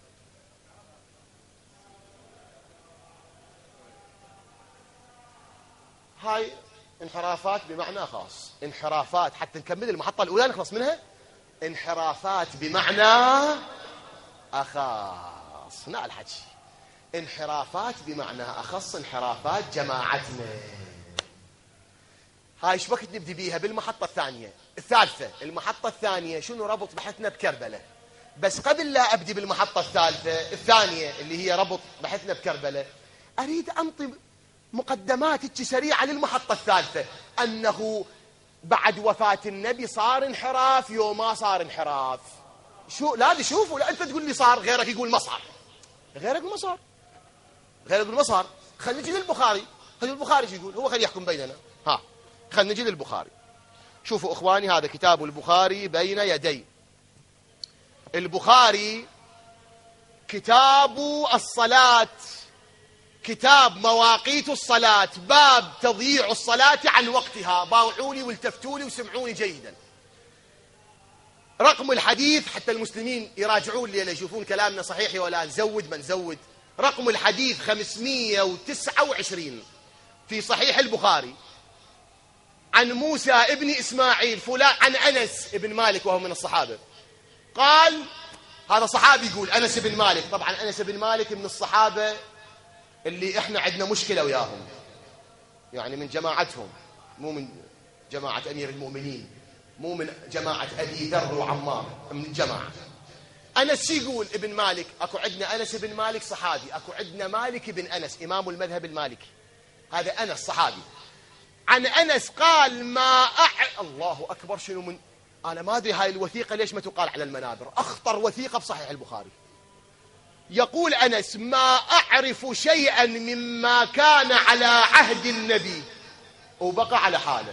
هاي انحرافات بمعنى خاص. انحرافات حتى نكمل المحطة الأولى نخلص منها. انحرافات بمعنى أخص. اسمع الحكي. انحرافات بمعنى أخص انحرافات جماعتنا. هاي ايش وقت نبدي بيها؟ بالمحطة الثانية الثالثة. المحطة الثانية شنو ربط بحثنا بكربلاء؟ بس قبل لا أبدي بالمحطة الثالثة الثانية اللي هي ربط بحثنا بكربلاء، أريد أنطي مقدمات سريعة للمحطة الثالثة. أنه بعد وفاة النبي صار انحراف يوم ما صار انحراف. شو لا تشوفوا؟ لا أنت تقول لي صار، غيرك يقول ما صار، غيرك ما صار، غيرك يقول ما صار. خلينا نجي للبخاري. خلي البخاري شو يقول، هو خلي يحكم بيننا. ها خلينا نجي للبخاري. شوفوا إخواني، هذا كتاب البخاري بين يدي. البخاري كتاب الصلاة، كتاب مواقيت الصلاة، باب تضييع الصلاة عن وقتها. باوعوني والتفتوني وسمعوني جيدا. رقم الحديث حتى المسلمين يراجعون لي يشوفون كلامنا صحيح ولا نزود ما نزود. رقم الحديث خمسمائة وتسعة وعشرين في صحيح البخاري، عن موسى ابن إسماعيل فلان عن أنس ابن مالك وهو من الصحابة قال. هذا صحابي يقول أنس بن مالك. طبعا أنس بن مالك من الصحابة اللي احنا عندنا مشكلة وياهم، يعني من جماعتهم، مو من جماعة أمير المؤمنين، مو من جماعة أبي ذر وعمار، من الجماعة. أنس يقول ابن مالك. أكو عندنا أنس بن مالك صحابي، أكو عندنا مالك بن أنس إمام المذهب المالكي. هذا أنس صحابي. عن أنس قال ما أع... الله أكبر. شنو من أنا ما أدري هاي الوثيقة ليش ما تقال على المنابر. أخطر وثيقة بصحيح البخاري. يقول أنس ما أعرف شيئا مما كان على عهد النبي، وبقى على حاله.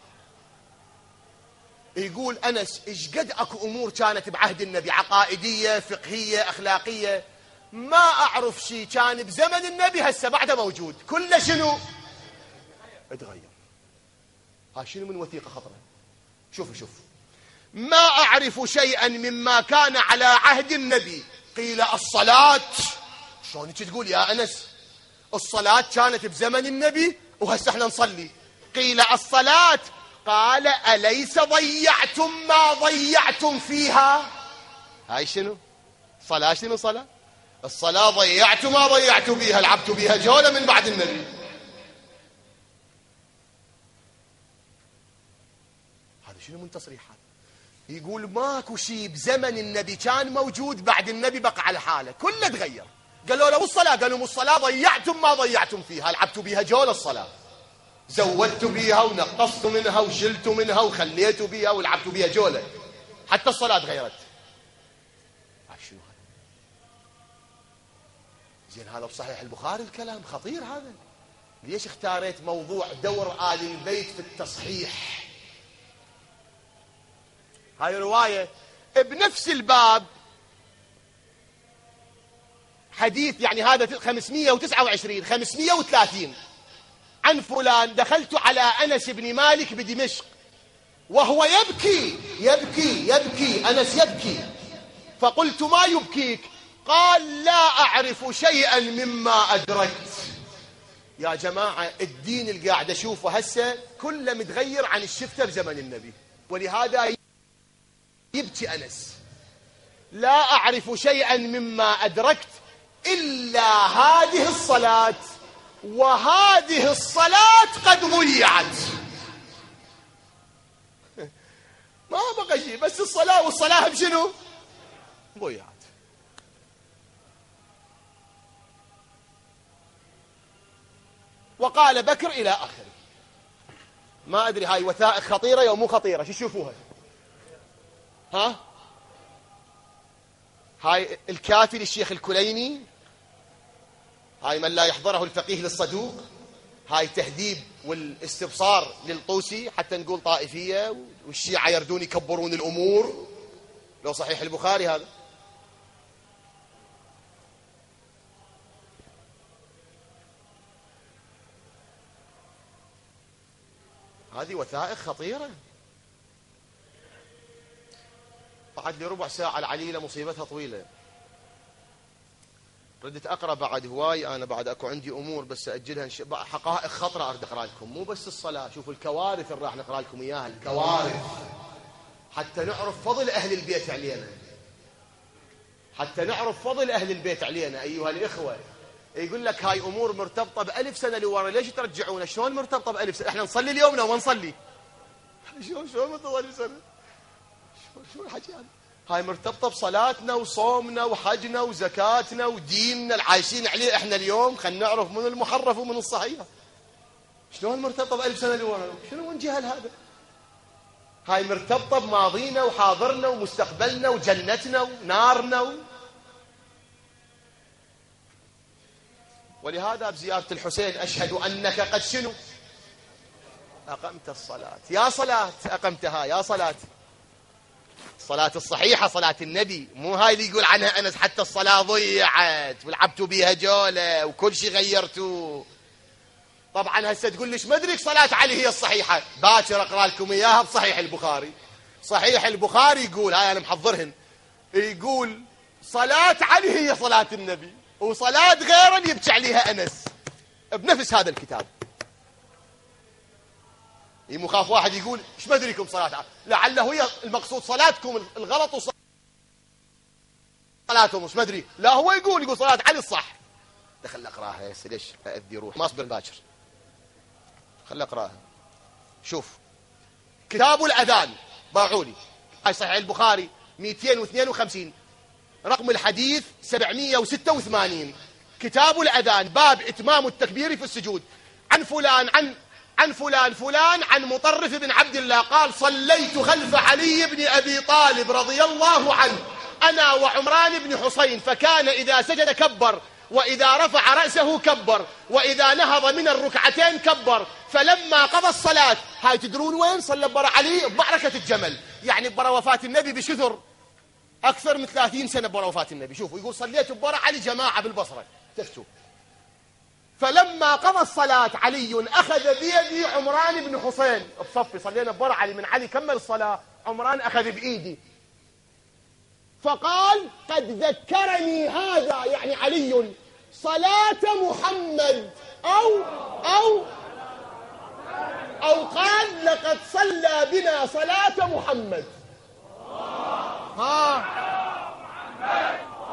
يقول أنس إيش قد أكو أمور كانت بعهد النبي عقائدية فقهية أخلاقية ما أعرف شيء كان بزمن النبي هسه بعده موجود، كله شنو اتغير. ها شنو من وثيقة خطرة. شوفوا شوفوا. ما أعرف شيئا مما كان على عهد النبي. قيل الصلاة. شلون تقول يا أنس الصلاة كانت بزمن النبي وهسه احنا نصلي؟ قيل الصلاة. قال أليس ضيعتم ما ضيعتم فيها؟ هاي شنو صلاة؟ شنو صلاة؟ الصلاة ضيعت ما ضيعت بيها، لعبت بيها جولة من بعد النبي. هذا شنو من تصريحات؟ يقول ماكو شيء بزمن النبي كان موجود بعد النبي بقى على حاله، كله تغير. قالوا له الصلاة، قالوا الصلاة ضيعتم ما ضيعتم فيها، لعبتوا بيها جول الصلاة، زودتوا بيها ونقصتوا منها وشلتوا منها وخليتوا بيها ولعبتوا بيها جولة، حتى الصلاة تغيرت. شنو هذا؟ زين هذا بصحيح البخاري الكلام خطير هذا. ليش اختاريت موضوع دور آل البيت في التصحيح؟ هاي رواية بنفس الباب حديث، يعني هذا خمسمئة وتسعة وعشرين خمسمئة وثلاثين، عن فلان دخلت على أنس بن مالك بدمشق وهو يبكي يبكي يبكي أنس يبكي، فقلت ما يبكيك؟ قال لا أعرف شيئا مما أدركت. يا جماعة الدين اللي قاعد أشوفه هسه كله متغير عن الشفته بزمن النبي، ولهذا يبكي أنس. لا أعرف شيئا مما أدركت إلا هذه الصلاة، وهذه الصلاة قد ضيعت. ما بقى شيء بس الصلاة، والصلاة بشنو؟ ضيعت. وقال بكر إلى آخره. ما أدري هاي وثائق خطيرة أو مو خطيرة، شو تشوفوها؟ ها؟ هاي الكافي للشيخ الكليني، هاي من لا يحضره الفقيه للصدوق، هاي تهذيب والاستبصار للطوسي حتى نقول طائفية، والشيعة يردون يكبرون الأمور. لو صحيح البخاري هذا. هذه وثائق خطيرة. بعد لي ربع ساعة العليلة مصيبتها طويلة. ردت أقرأ بعد هواي، أنا بعد أكو عندي أمور بس أجلها. حقائق خطرة أريد أقرأ لكم، مو بس الصلاة. شوفوا الكوارث اللي راح نقرأ لكم إياها، الكوارث، حتى نعرف فضل أهل البيت علينا، حتى نعرف فضل أهل البيت علينا أيها الإخوة. يقول لك هاي أمور مرتبطة بألف سنة لورا، ليش ترجعونا؟ شلون مرتبطة بألف سنة؟ إحنا نصلي اليوم وما نصلي. شلون شلون مرتبطة بألف سنة؟ شلون شلون الحكي هذا؟ هاي مرتبطة بصلاتنا وصومنا وحجنا وزكاتنا وديننا العايشين عليه إحنا اليوم. خلينا نعرف من المحرف ومن الصحيح. شلون مرتبطة بألف سنة لورا؟ شنو من جهل هذا؟ هاي مرتبطة بماضينا وحاضرنا ومستقبلنا وجنتنا ونارنا و... ولهذا بزيارة الحسين أشهد أنك قد شنو؟ أقمت الصلاة. يا صلاة أقمتها، يا صلاة. الصلاة الصحيحة صلاة النبي، مو هاي اللي يقول عنها أنس حتى الصلاة ضيعت ولعبتوا بيها جولة وكل شيء غيرتوا. طبعا هسه تقول ليش ما أدري صلاة علي هي الصحيحة. باكر أقرأ لكم إياها بصحيح البخاري. صحيح البخاري يقول، هاي أنا محضرهن، يقول صلاة علي هي صلاة النبي، وصلاة غيره يبكي عليها أنس بنفس هذا الكتاب. مخاف واحد يقول ايش ما ادريكم صلاة، لعله هي المقصود صلاتكم الغلط وصلاتهم مش ما ادري. لا هو يقول يقول صلاة علي الصح. خل اقراها يا ليش اذي روح ما اصبر باكر. خل اقراها. شوف كتاب الاذان باعولي، هاي صحيح البخاري مئتين واثنين وخمسين، رقم الحديث سبعمئة وستة وثمانين. كتاب الاذان باب اتمام التكبير في السجود. عن فلان عن عن فلان فلان عن مطرف بن عبد الله قال صليت خلف علي بن أبي طالب رضي الله عنه أنا وعمران بن حسين، فكان إذا سجد كبر، وإذا رفع رأسه كبر، وإذا نهض من الركعتين كبر. فلما قضى الصلاة، هاي تدرون وين صلى برا علي؟ بمعركة الجمل، يعني برا وفاة النبي بشثر أكثر من ثلاثين سنة برا وفاة النبي. شوفوا يقول صليت برا علي جماعة بالبصرة تفتوا. فلما قضى الصلاة علي أخذ بيدي عمران بن حسين بصفي، صلينا برا علي من علي كمل الصلاة، عمران أخذ بإيدي فقال قد ذكرني هذا يعني علي صلاة محمد، أو أو أو قال لقد صلى بنا صلاة محمد. ها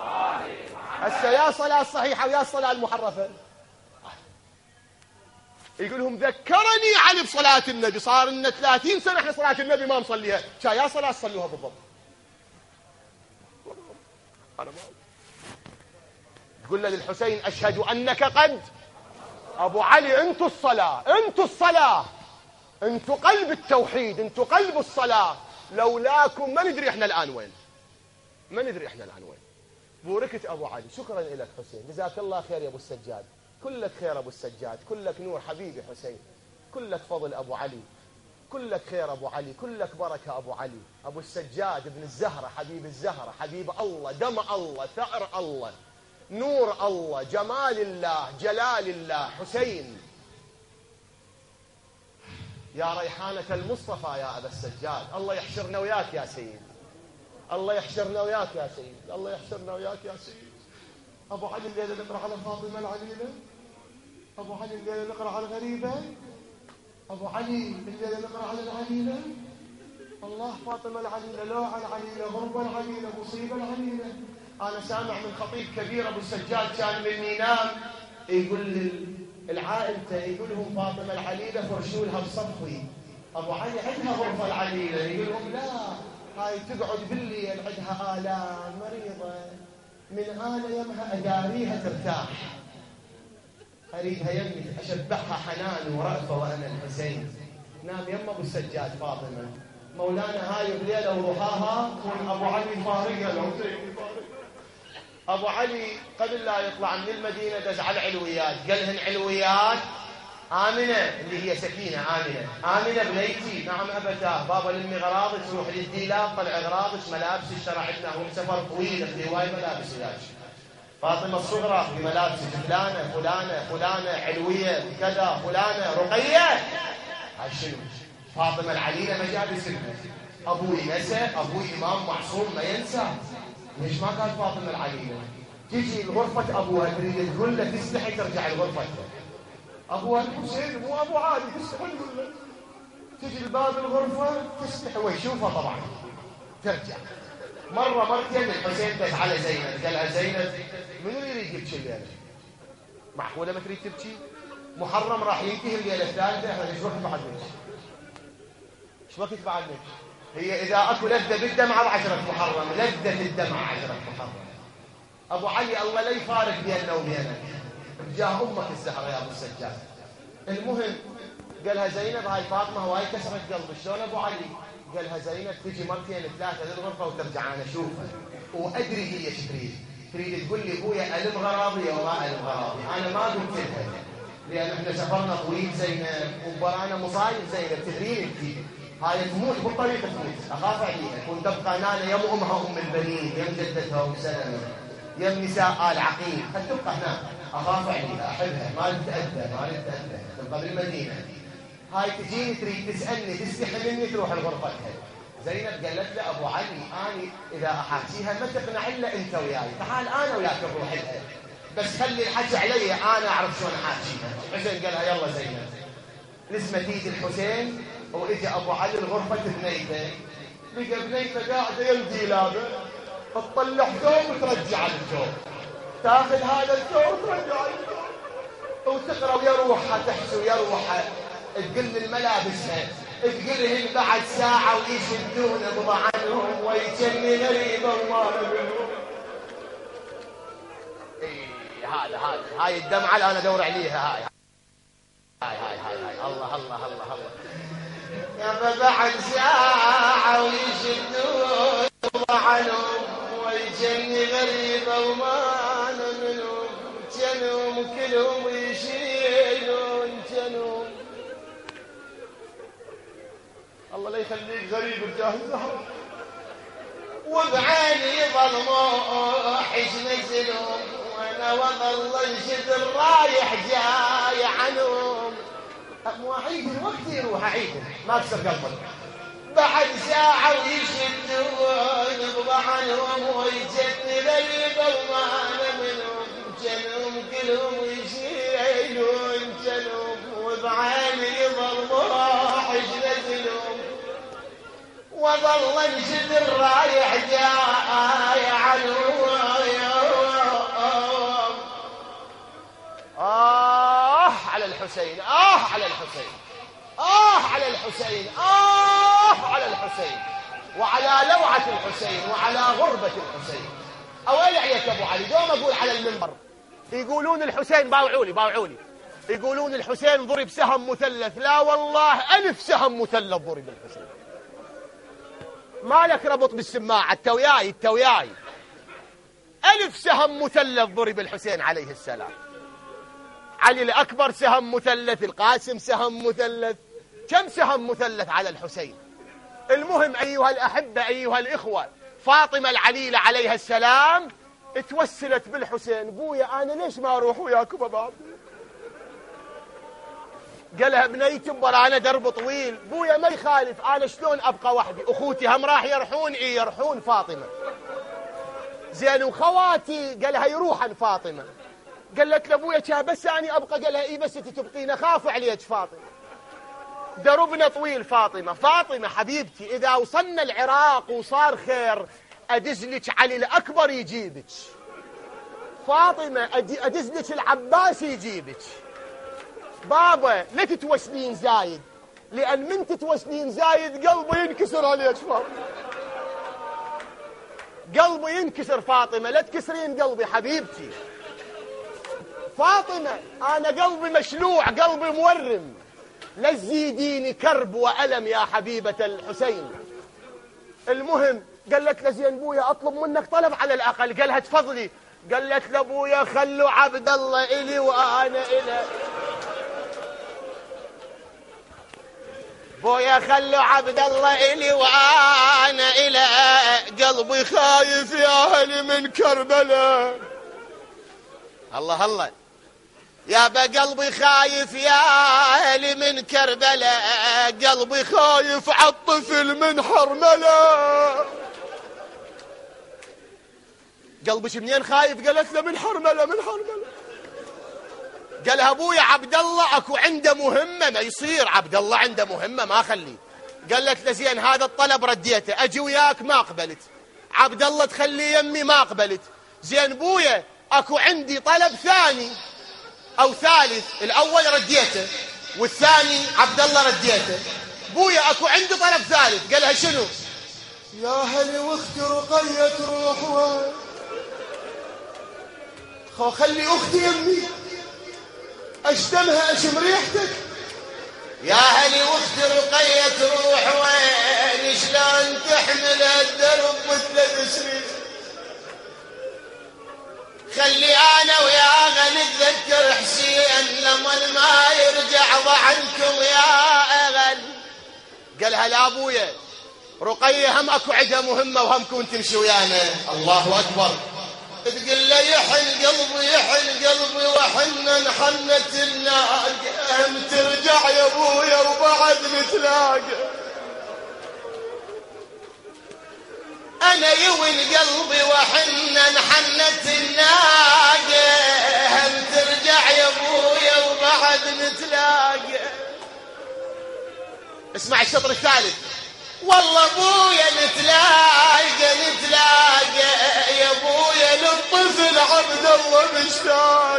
هسه يا صلاة صحيحة ويا الصلاة المحرفة. يقول لهم ذكرني علي بصلاة النبي، صار لنا ثلاثين سنة احنا صلاة النبي ما نصليها، يا صلاة صلوها بالضبط. أنا ما تقول له للحسين أشهد أنك قد، أبو علي أنتوا الصلاة، أنتوا الصلاة، أنتوا قلب التوحيد، أنتوا قلب الصلاة، لولاكم ما ندري احنا الآن وين، ما ندري احنا الآن وين. بوركت أبو علي. شكرا لك حسين، جزاك الله خير يا أبو السجاد، كلك خير أبو السجاد، كلك نور حبيبي حسين، كلك فضل أبو علي، كلك خير أبو علي، كلك بركة أبو علي. أبو السجاد ابن الزهرة، حبيب الزهرة، حبيب الله، دم الله، ثأر الله، نور الله، جمال الله، جلال الله. حسين يا ريحانة المصطفى يا أبا السجاد، الله يحشرنا وياك يا سيد، الله يحشرنا وياك يا سيد، الله يحشرنا وياك يا سيد. أبو علي الليلة نقرأ على فاطمة العليلة، أبو علي الليلة نقرأ على الغريبة، أبو علي الليلة نقرأ على العليلة. الله، فاطمة العليلة، لوعة العليلة، غربة العليلة، مصيبة العليلة. أنا سامع من خطيب كبير أبو السجاد كان من ينام يقول العائلة، يقول لهم فاطمة العليلة فرشوا لها بصفي، أبو علي عندها غرفة العليلة، يقول لهم لا، هاي تقعد بالليل عندها آلام، مريضة، من آلة يمها أداريها ترتاح، أريدها يمي أشبعها حنان ورأفة وأنا الحسين. نام يم أبو السجاد فاطمة، مولانا هاي بليلة وضحاها كون أبو علي فارقة الحسين. أبو علي قبل لا يطلع من المدينة دز على العلويات، قالهن علويات آمنة اللي هي سكينة، آمنة آمنة بنيتي. نعم أبتاه، بابا لمي غراضك، روح للديلاب طلع غراضك، ملابس اشترعتنا، هو سفر طويل في هواي ملابس إلاش. فاطمة الصغرى في ملابس فلانة فلانة فلانة، علوية كذا، فلانة رقية. هاي شنو؟ فاطمة العليلة ما جاب اسمها. أبوي نسى، أبوي إمام معصوم ما ينسى. ليش ما قال فاطمة العليلة؟ تجي لغرفة أبوها تريد تقول له تستحي ترجع لغرفتها. أبوها الحسين مو أبو علي، تستحي تقول له. تجي لباب الغرفة تستحي ويشوفها طبعا ترجع. مرة مرتين الحسين دز على زينب، قالها زينب منو يريد يبكي الليلة؟ معقولة ما تريد تبكي؟ محرم راح ينتهي الليلة الثالثة، احنا ايش وقت بعد نبكي؟ ايش وقت بعد نبكي؟ هي إذا أكو لذة بالدمعة بعشرة محرم، لذة الدمعة عشرة محرم. أبو علي الله لا يفارق بيننا وبينك، جاه أمك الزهرة يا أبو السجاد. المهم قالها زينب هاي فاطمة هواي كسرت قلبي، شلون أبو علي؟ قالها زينب تجي مرتين ثلاثة للغرفة وترجع أنا أشوفها وأدري هي ايش تريد، تريد تقول لي أبويا ألم غراضي أو ما ألم غراضي. أنا ما قلت لها لأن إحنا سفرنا طويل زينب وبرانا مصايب زينب، تدرين أنت هاي تموت بالطريقة تموت، أخاف عليها، تكون تبقى نانا يم أمها أم البنين، يم جدتها أم سلمة، يم نساء آل عقيل، قد تبقى هناك، أخاف عليها، أحبها، ما نتأذى، ما نتأذى، تبقى بالمدينة. هاي تجيني تريد تسألني، تستحي مني تروح لغرفتها. زينب قالت له أبو علي أنا إذا أحاكيها ما تقنع إلا أنت وياي، تعال أنا وياك نروح لها، بس خلي الحكي علي أنا أعرف شلون أحاكيها. حسين قالها يلا زينب. لسمة تيجي الحسين وإجا أبو علي الغرفة بنيته، لقى بنيته قاعدة يمدي لابه، تطلع ثوب وترجع الثوب، تاخذ هذا الثوب وترجع الثوب، وتقرأ ويا روحها تحسي ويا روحها تقل الملابسها، تقلهن بعد ساعة ويشدون بضعنهم ويجنن ريبا وما نبلهم. إيه هذا هذا هاي الدمعة اللي أنا أدور عليها، هاي هاي هاي هاي, هاي. الله الله الله الله يا بعد ساعة ويشدون بضعنهم ويجنن ريبا وما نبلهم، جنهم كلهم ويشيلون جنهم. الله لا يخليك غريب بجاه الزهر، وبعيني ظلموح ينزلهم، وانا والله انشد الرايح جاي عنهم. مو عيد الوقت يروح عيد ما تكسر قلبك. بعد ساعة ويشدون بضعنهم ويجن ذيب وما منهم، جنهم كلهم يشيلون جنهم، وبعيني ظلموح ينزلهم، وظل انشد الرايح جاي عنهم. آه على الحسين، آه على الحسين، آه على الحسين، آه على الحسين، وعلى لوعة الحسين، وعلى غربة الحسين. أويل عليك يا أبو علي، دوم أقول على المنبر يقولون الحسين، باوعولي باوعولي، يقولون الحسين ضرب سهم مثلث. لا والله ألف سهم مثلث ضرب الحسين. مالك ربط بالسماعة، التوياي التوياي. ألف سهم مثلث ضرب الحسين عليه السلام. علي الأكبر سهم مثلث، القاسم سهم مثلث، كم سهم مثلث على الحسين. المهم أيها الأحبة أيها الإخوة، فاطمة العليلة عليها السلام توسلت بالحسين. بويا أنا ليش ما أروح وياكم أبا؟ قالها بنيتي برا أنا درب طويل. بويا ما يخالف، أنا شلون أبقى وحدي؟ أخوتي هم راح يرحون. إيه يرحون فاطمة. زين وخواتي؟ قالها يروحن فاطمة. قالت لابويا كا بس أنا أبقى. قالها إيه بس أنت تبقين، أخاف عليك فاطمة. دربنا طويل فاطمة. فاطمة حبيبتي إذا وصلنا العراق وصار خير أدزلك علي الأكبر يجيبك. فاطمة أدزلك العباس يجيبك. بابا لا تتوسلين زايد، لأن من تتوسلين زايد قلبه ينكسر عليك فاطمة، قلبه ينكسر. فاطمة لا تكسرين قلبي حبيبتي. فاطمة أنا قلبي مشلوع، قلبي مورم، لا تزيديني كرب وألم يا حبيبة الحسين. المهم قالت لزين بويا أطلب منك طلب على الأقل. قالها تفضلي. قالت لابويا خلوا عبد الله إلي وأنا إله. بويا خلوا عبد الله إلي وأنا إله. قلبي خايف يا أهلي من كربلاء. الله الله يا قلبي خايف يا أهلي من كربلاء. قلبي خايف عالطفل من حرملة. قلبك منين خايف؟ قالت له من حرملة من حرملة. قالها ابويا عبد الله اكو عنده مهمة، ما يصير عبد الله عنده مهمة ما خليه. قالت له زين هذا الطلب رديته، اجي وياك ما قبلت. عبد الله تخليه يمي ما قبلت. زين بويا اكو عندي طلب ثاني او ثالث، الاول رديته والثاني عبد الله رديته. بويا اكو عندي طلب ثالث. قالها شنو؟ يا هلي واختي رقية تروح وين؟ خو خلي اختي يمي اشتمها اشم ريحتك. يا هلي واختي رقية تروح وين؟ شلون تحمل الدرب بثلاث سنين؟ خلي انا وياها نتذكر حسين لما ما يرجع ضعنكم يا اغل. قالها لا ابويا رقية هم اكو عندها مهمة وهم كون تمشي ويانا. الله اكبر. تقول له يحن قلبي يحن قلبي وحنا نحنت الناق. هم ترجع يا ابويا وبعد نتلاقى. انا يوين قلبي وحنا نحنت الناق. هم ترجع يا ابويا وبعد نتلاقى. اسمع الشطر الثالث. والله ابويا نتلاقى نتلاقى يا ابويا للطفل عبد الله مشتاق.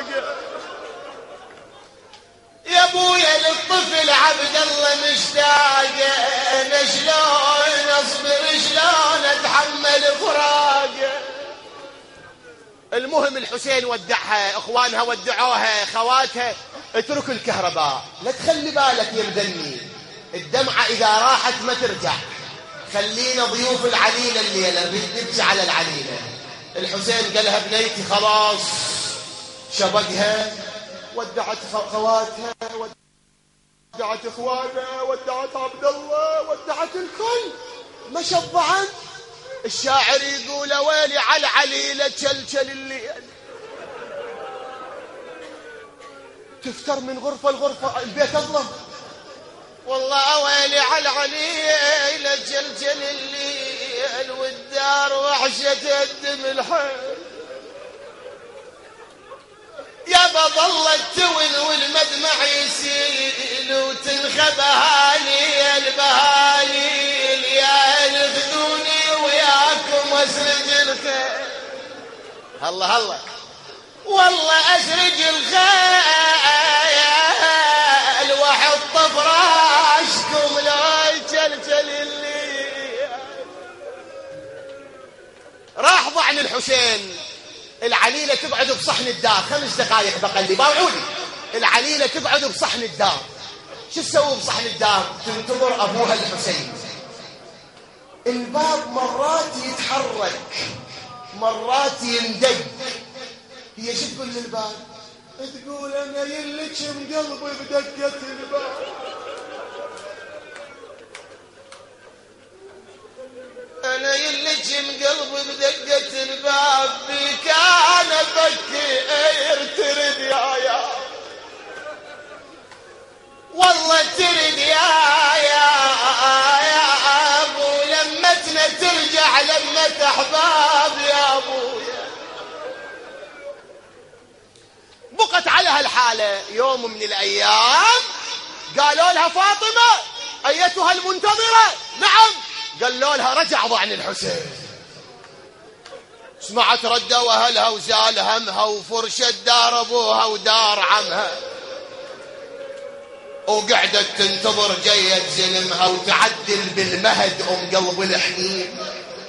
يا ابويا للطفل عبد الله مشتاق. انا شلون اصبر شلون اتحمل فراق. المهم الحسين ودعها، اخوانها ودعوها، خواتها اترك الكهرباء، لا تخلي بالك يا مدني، الدمعة اذا راحت ما ترجع. خلينا ضيوف العليلة الليلة نبكي على العليلة. الحسين قالها بنيتي خلاص شبقها، ودعت خواتها، ودعت اخوانها، ودعت عبد الله، ودعت الكل. ما شبعت. الشاعر يقول ويلي على العليلة تشلشل الليل. تفتر من غرفة لغرفة البيت اظلم. والله ويلي على العليلة تشلشل الليل والدار وحشة الدم الحيل. يابا ظلت تول والمدمع يسيل وتنخب هالي البهاليل. يا الخذوني وياكم اسرج الخيل. الله الله والله اسرج الخيل عن الحسين. العليلة تقعد بصحن الدار، خمس دقائق بقلي باوعوني. العليلة تقعد بصحن الدار، شو تسوي بصحن الدار؟ تنتظر أبوها الحسين. الباب مرات يتحرك مرات يندق. هي شو تقول للباب؟ تقول أنا يلجم قلبي بدقة الباب، أنا يلجم قلبي بدقة الباب، بك أنا بكي ترد يا يا والله ترد يا يا يا أبو، لمتنا ترجع لمة أحباب يا أبويا. بقت على هالحالة. يوم من الأيام قالوا لها فاطمة أيتها المنتظرة. نعم. قالوا لها رجع ضعن الحسين. سمعت ردوا أهلها وزال همها، وفرشت دار أبوها ودار عمها، وقعدت تنتظر جية زلمها، وتعدل بالمهد أم قلب الحنين،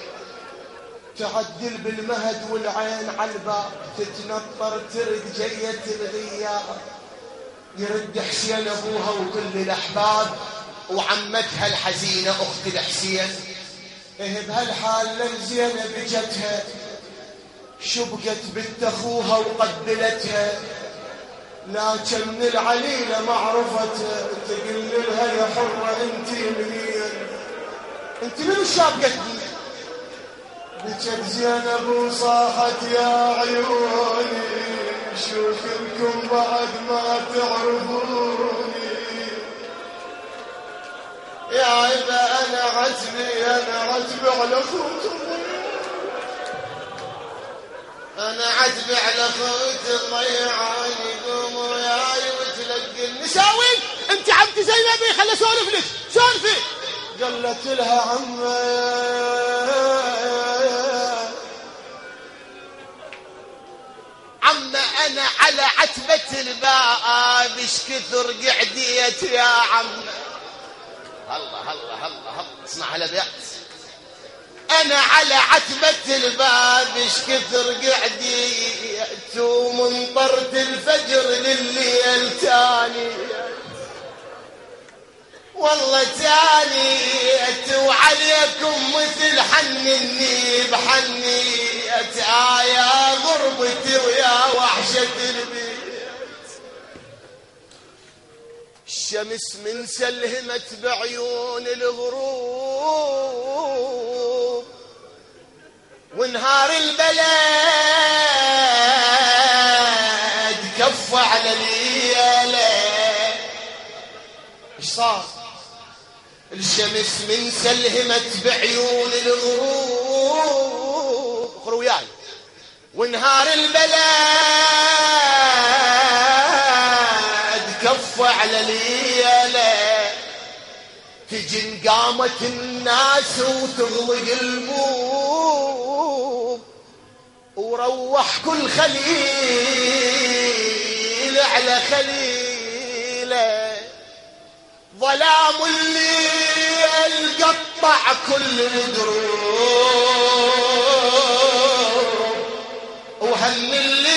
تعدل بالمهد والعين على الباب، تتنطر ترد جية الغياب. يرد حسين أبوها وكل الأحباب، وعمتها الحزينة أخت الحسين. إيه بهالحال لم زينب جتها، شبكت بنت أخوها وقبلتها، لكن العليلة ما عرفتها. تقول لها يا حرة انت منين؟ انت من شابقتني؟ بكت زينب وصاحت يا عيوني، شوف لكم بعد ما تعرفوني. يا عيبة أنا عتبي أنا عتبي على خوتي، أنا عتبي على خوتي ضيعاني. قوموا يا عيوة تلقي النساوي. أنت عمتي زينبي خلي أسولف لك. سولفي. قالت لها عمي عم أنا على عتبة الباب ايش كثر قعديت يا عم. هلا هلا هلا هلا اسمع هالابيات. أنا على عتبة الباب ايش كثر قعديت، ومنطرت الفجر لليل تاني، والله تانيت وعليكم مثل حنني بحنيت. آه يا غربتي ويا وحشة البيت. الشمس من سلهمت بعيون الغروب، ونهار البلد كف على ليالي. ايش صار؟ الشمس من سلهمت بعيون الغروب، اقروا وياي. ونهار البلد كف على ليالي، تجن قامت الناس وتغلق البوب، وروح كل خليل على خليله. ظلام الليل قطع كل الدروب، وهم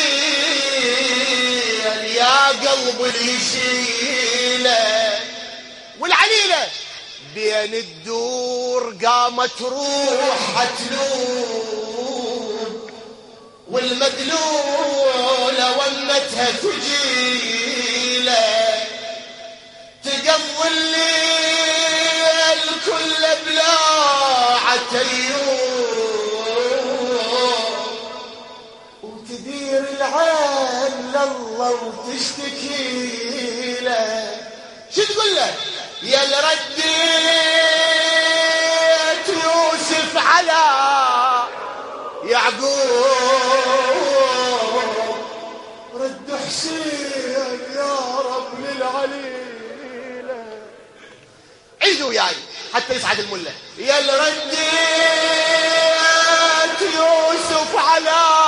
الليل يا قلب يشيله. والعليلة بين الدور قامت روح تلوب، والمدلولة ونتها تجيله. تقضي الليل كل بلاعة يوم، وتدير العين لله وتشتكي له. شو تقول له؟ يا اللي رديت يوسف على يعقوب، رد حسين يا رب للعلي. عيدوا وياي حتى يصعد المله. يا اللي رديت يوسف على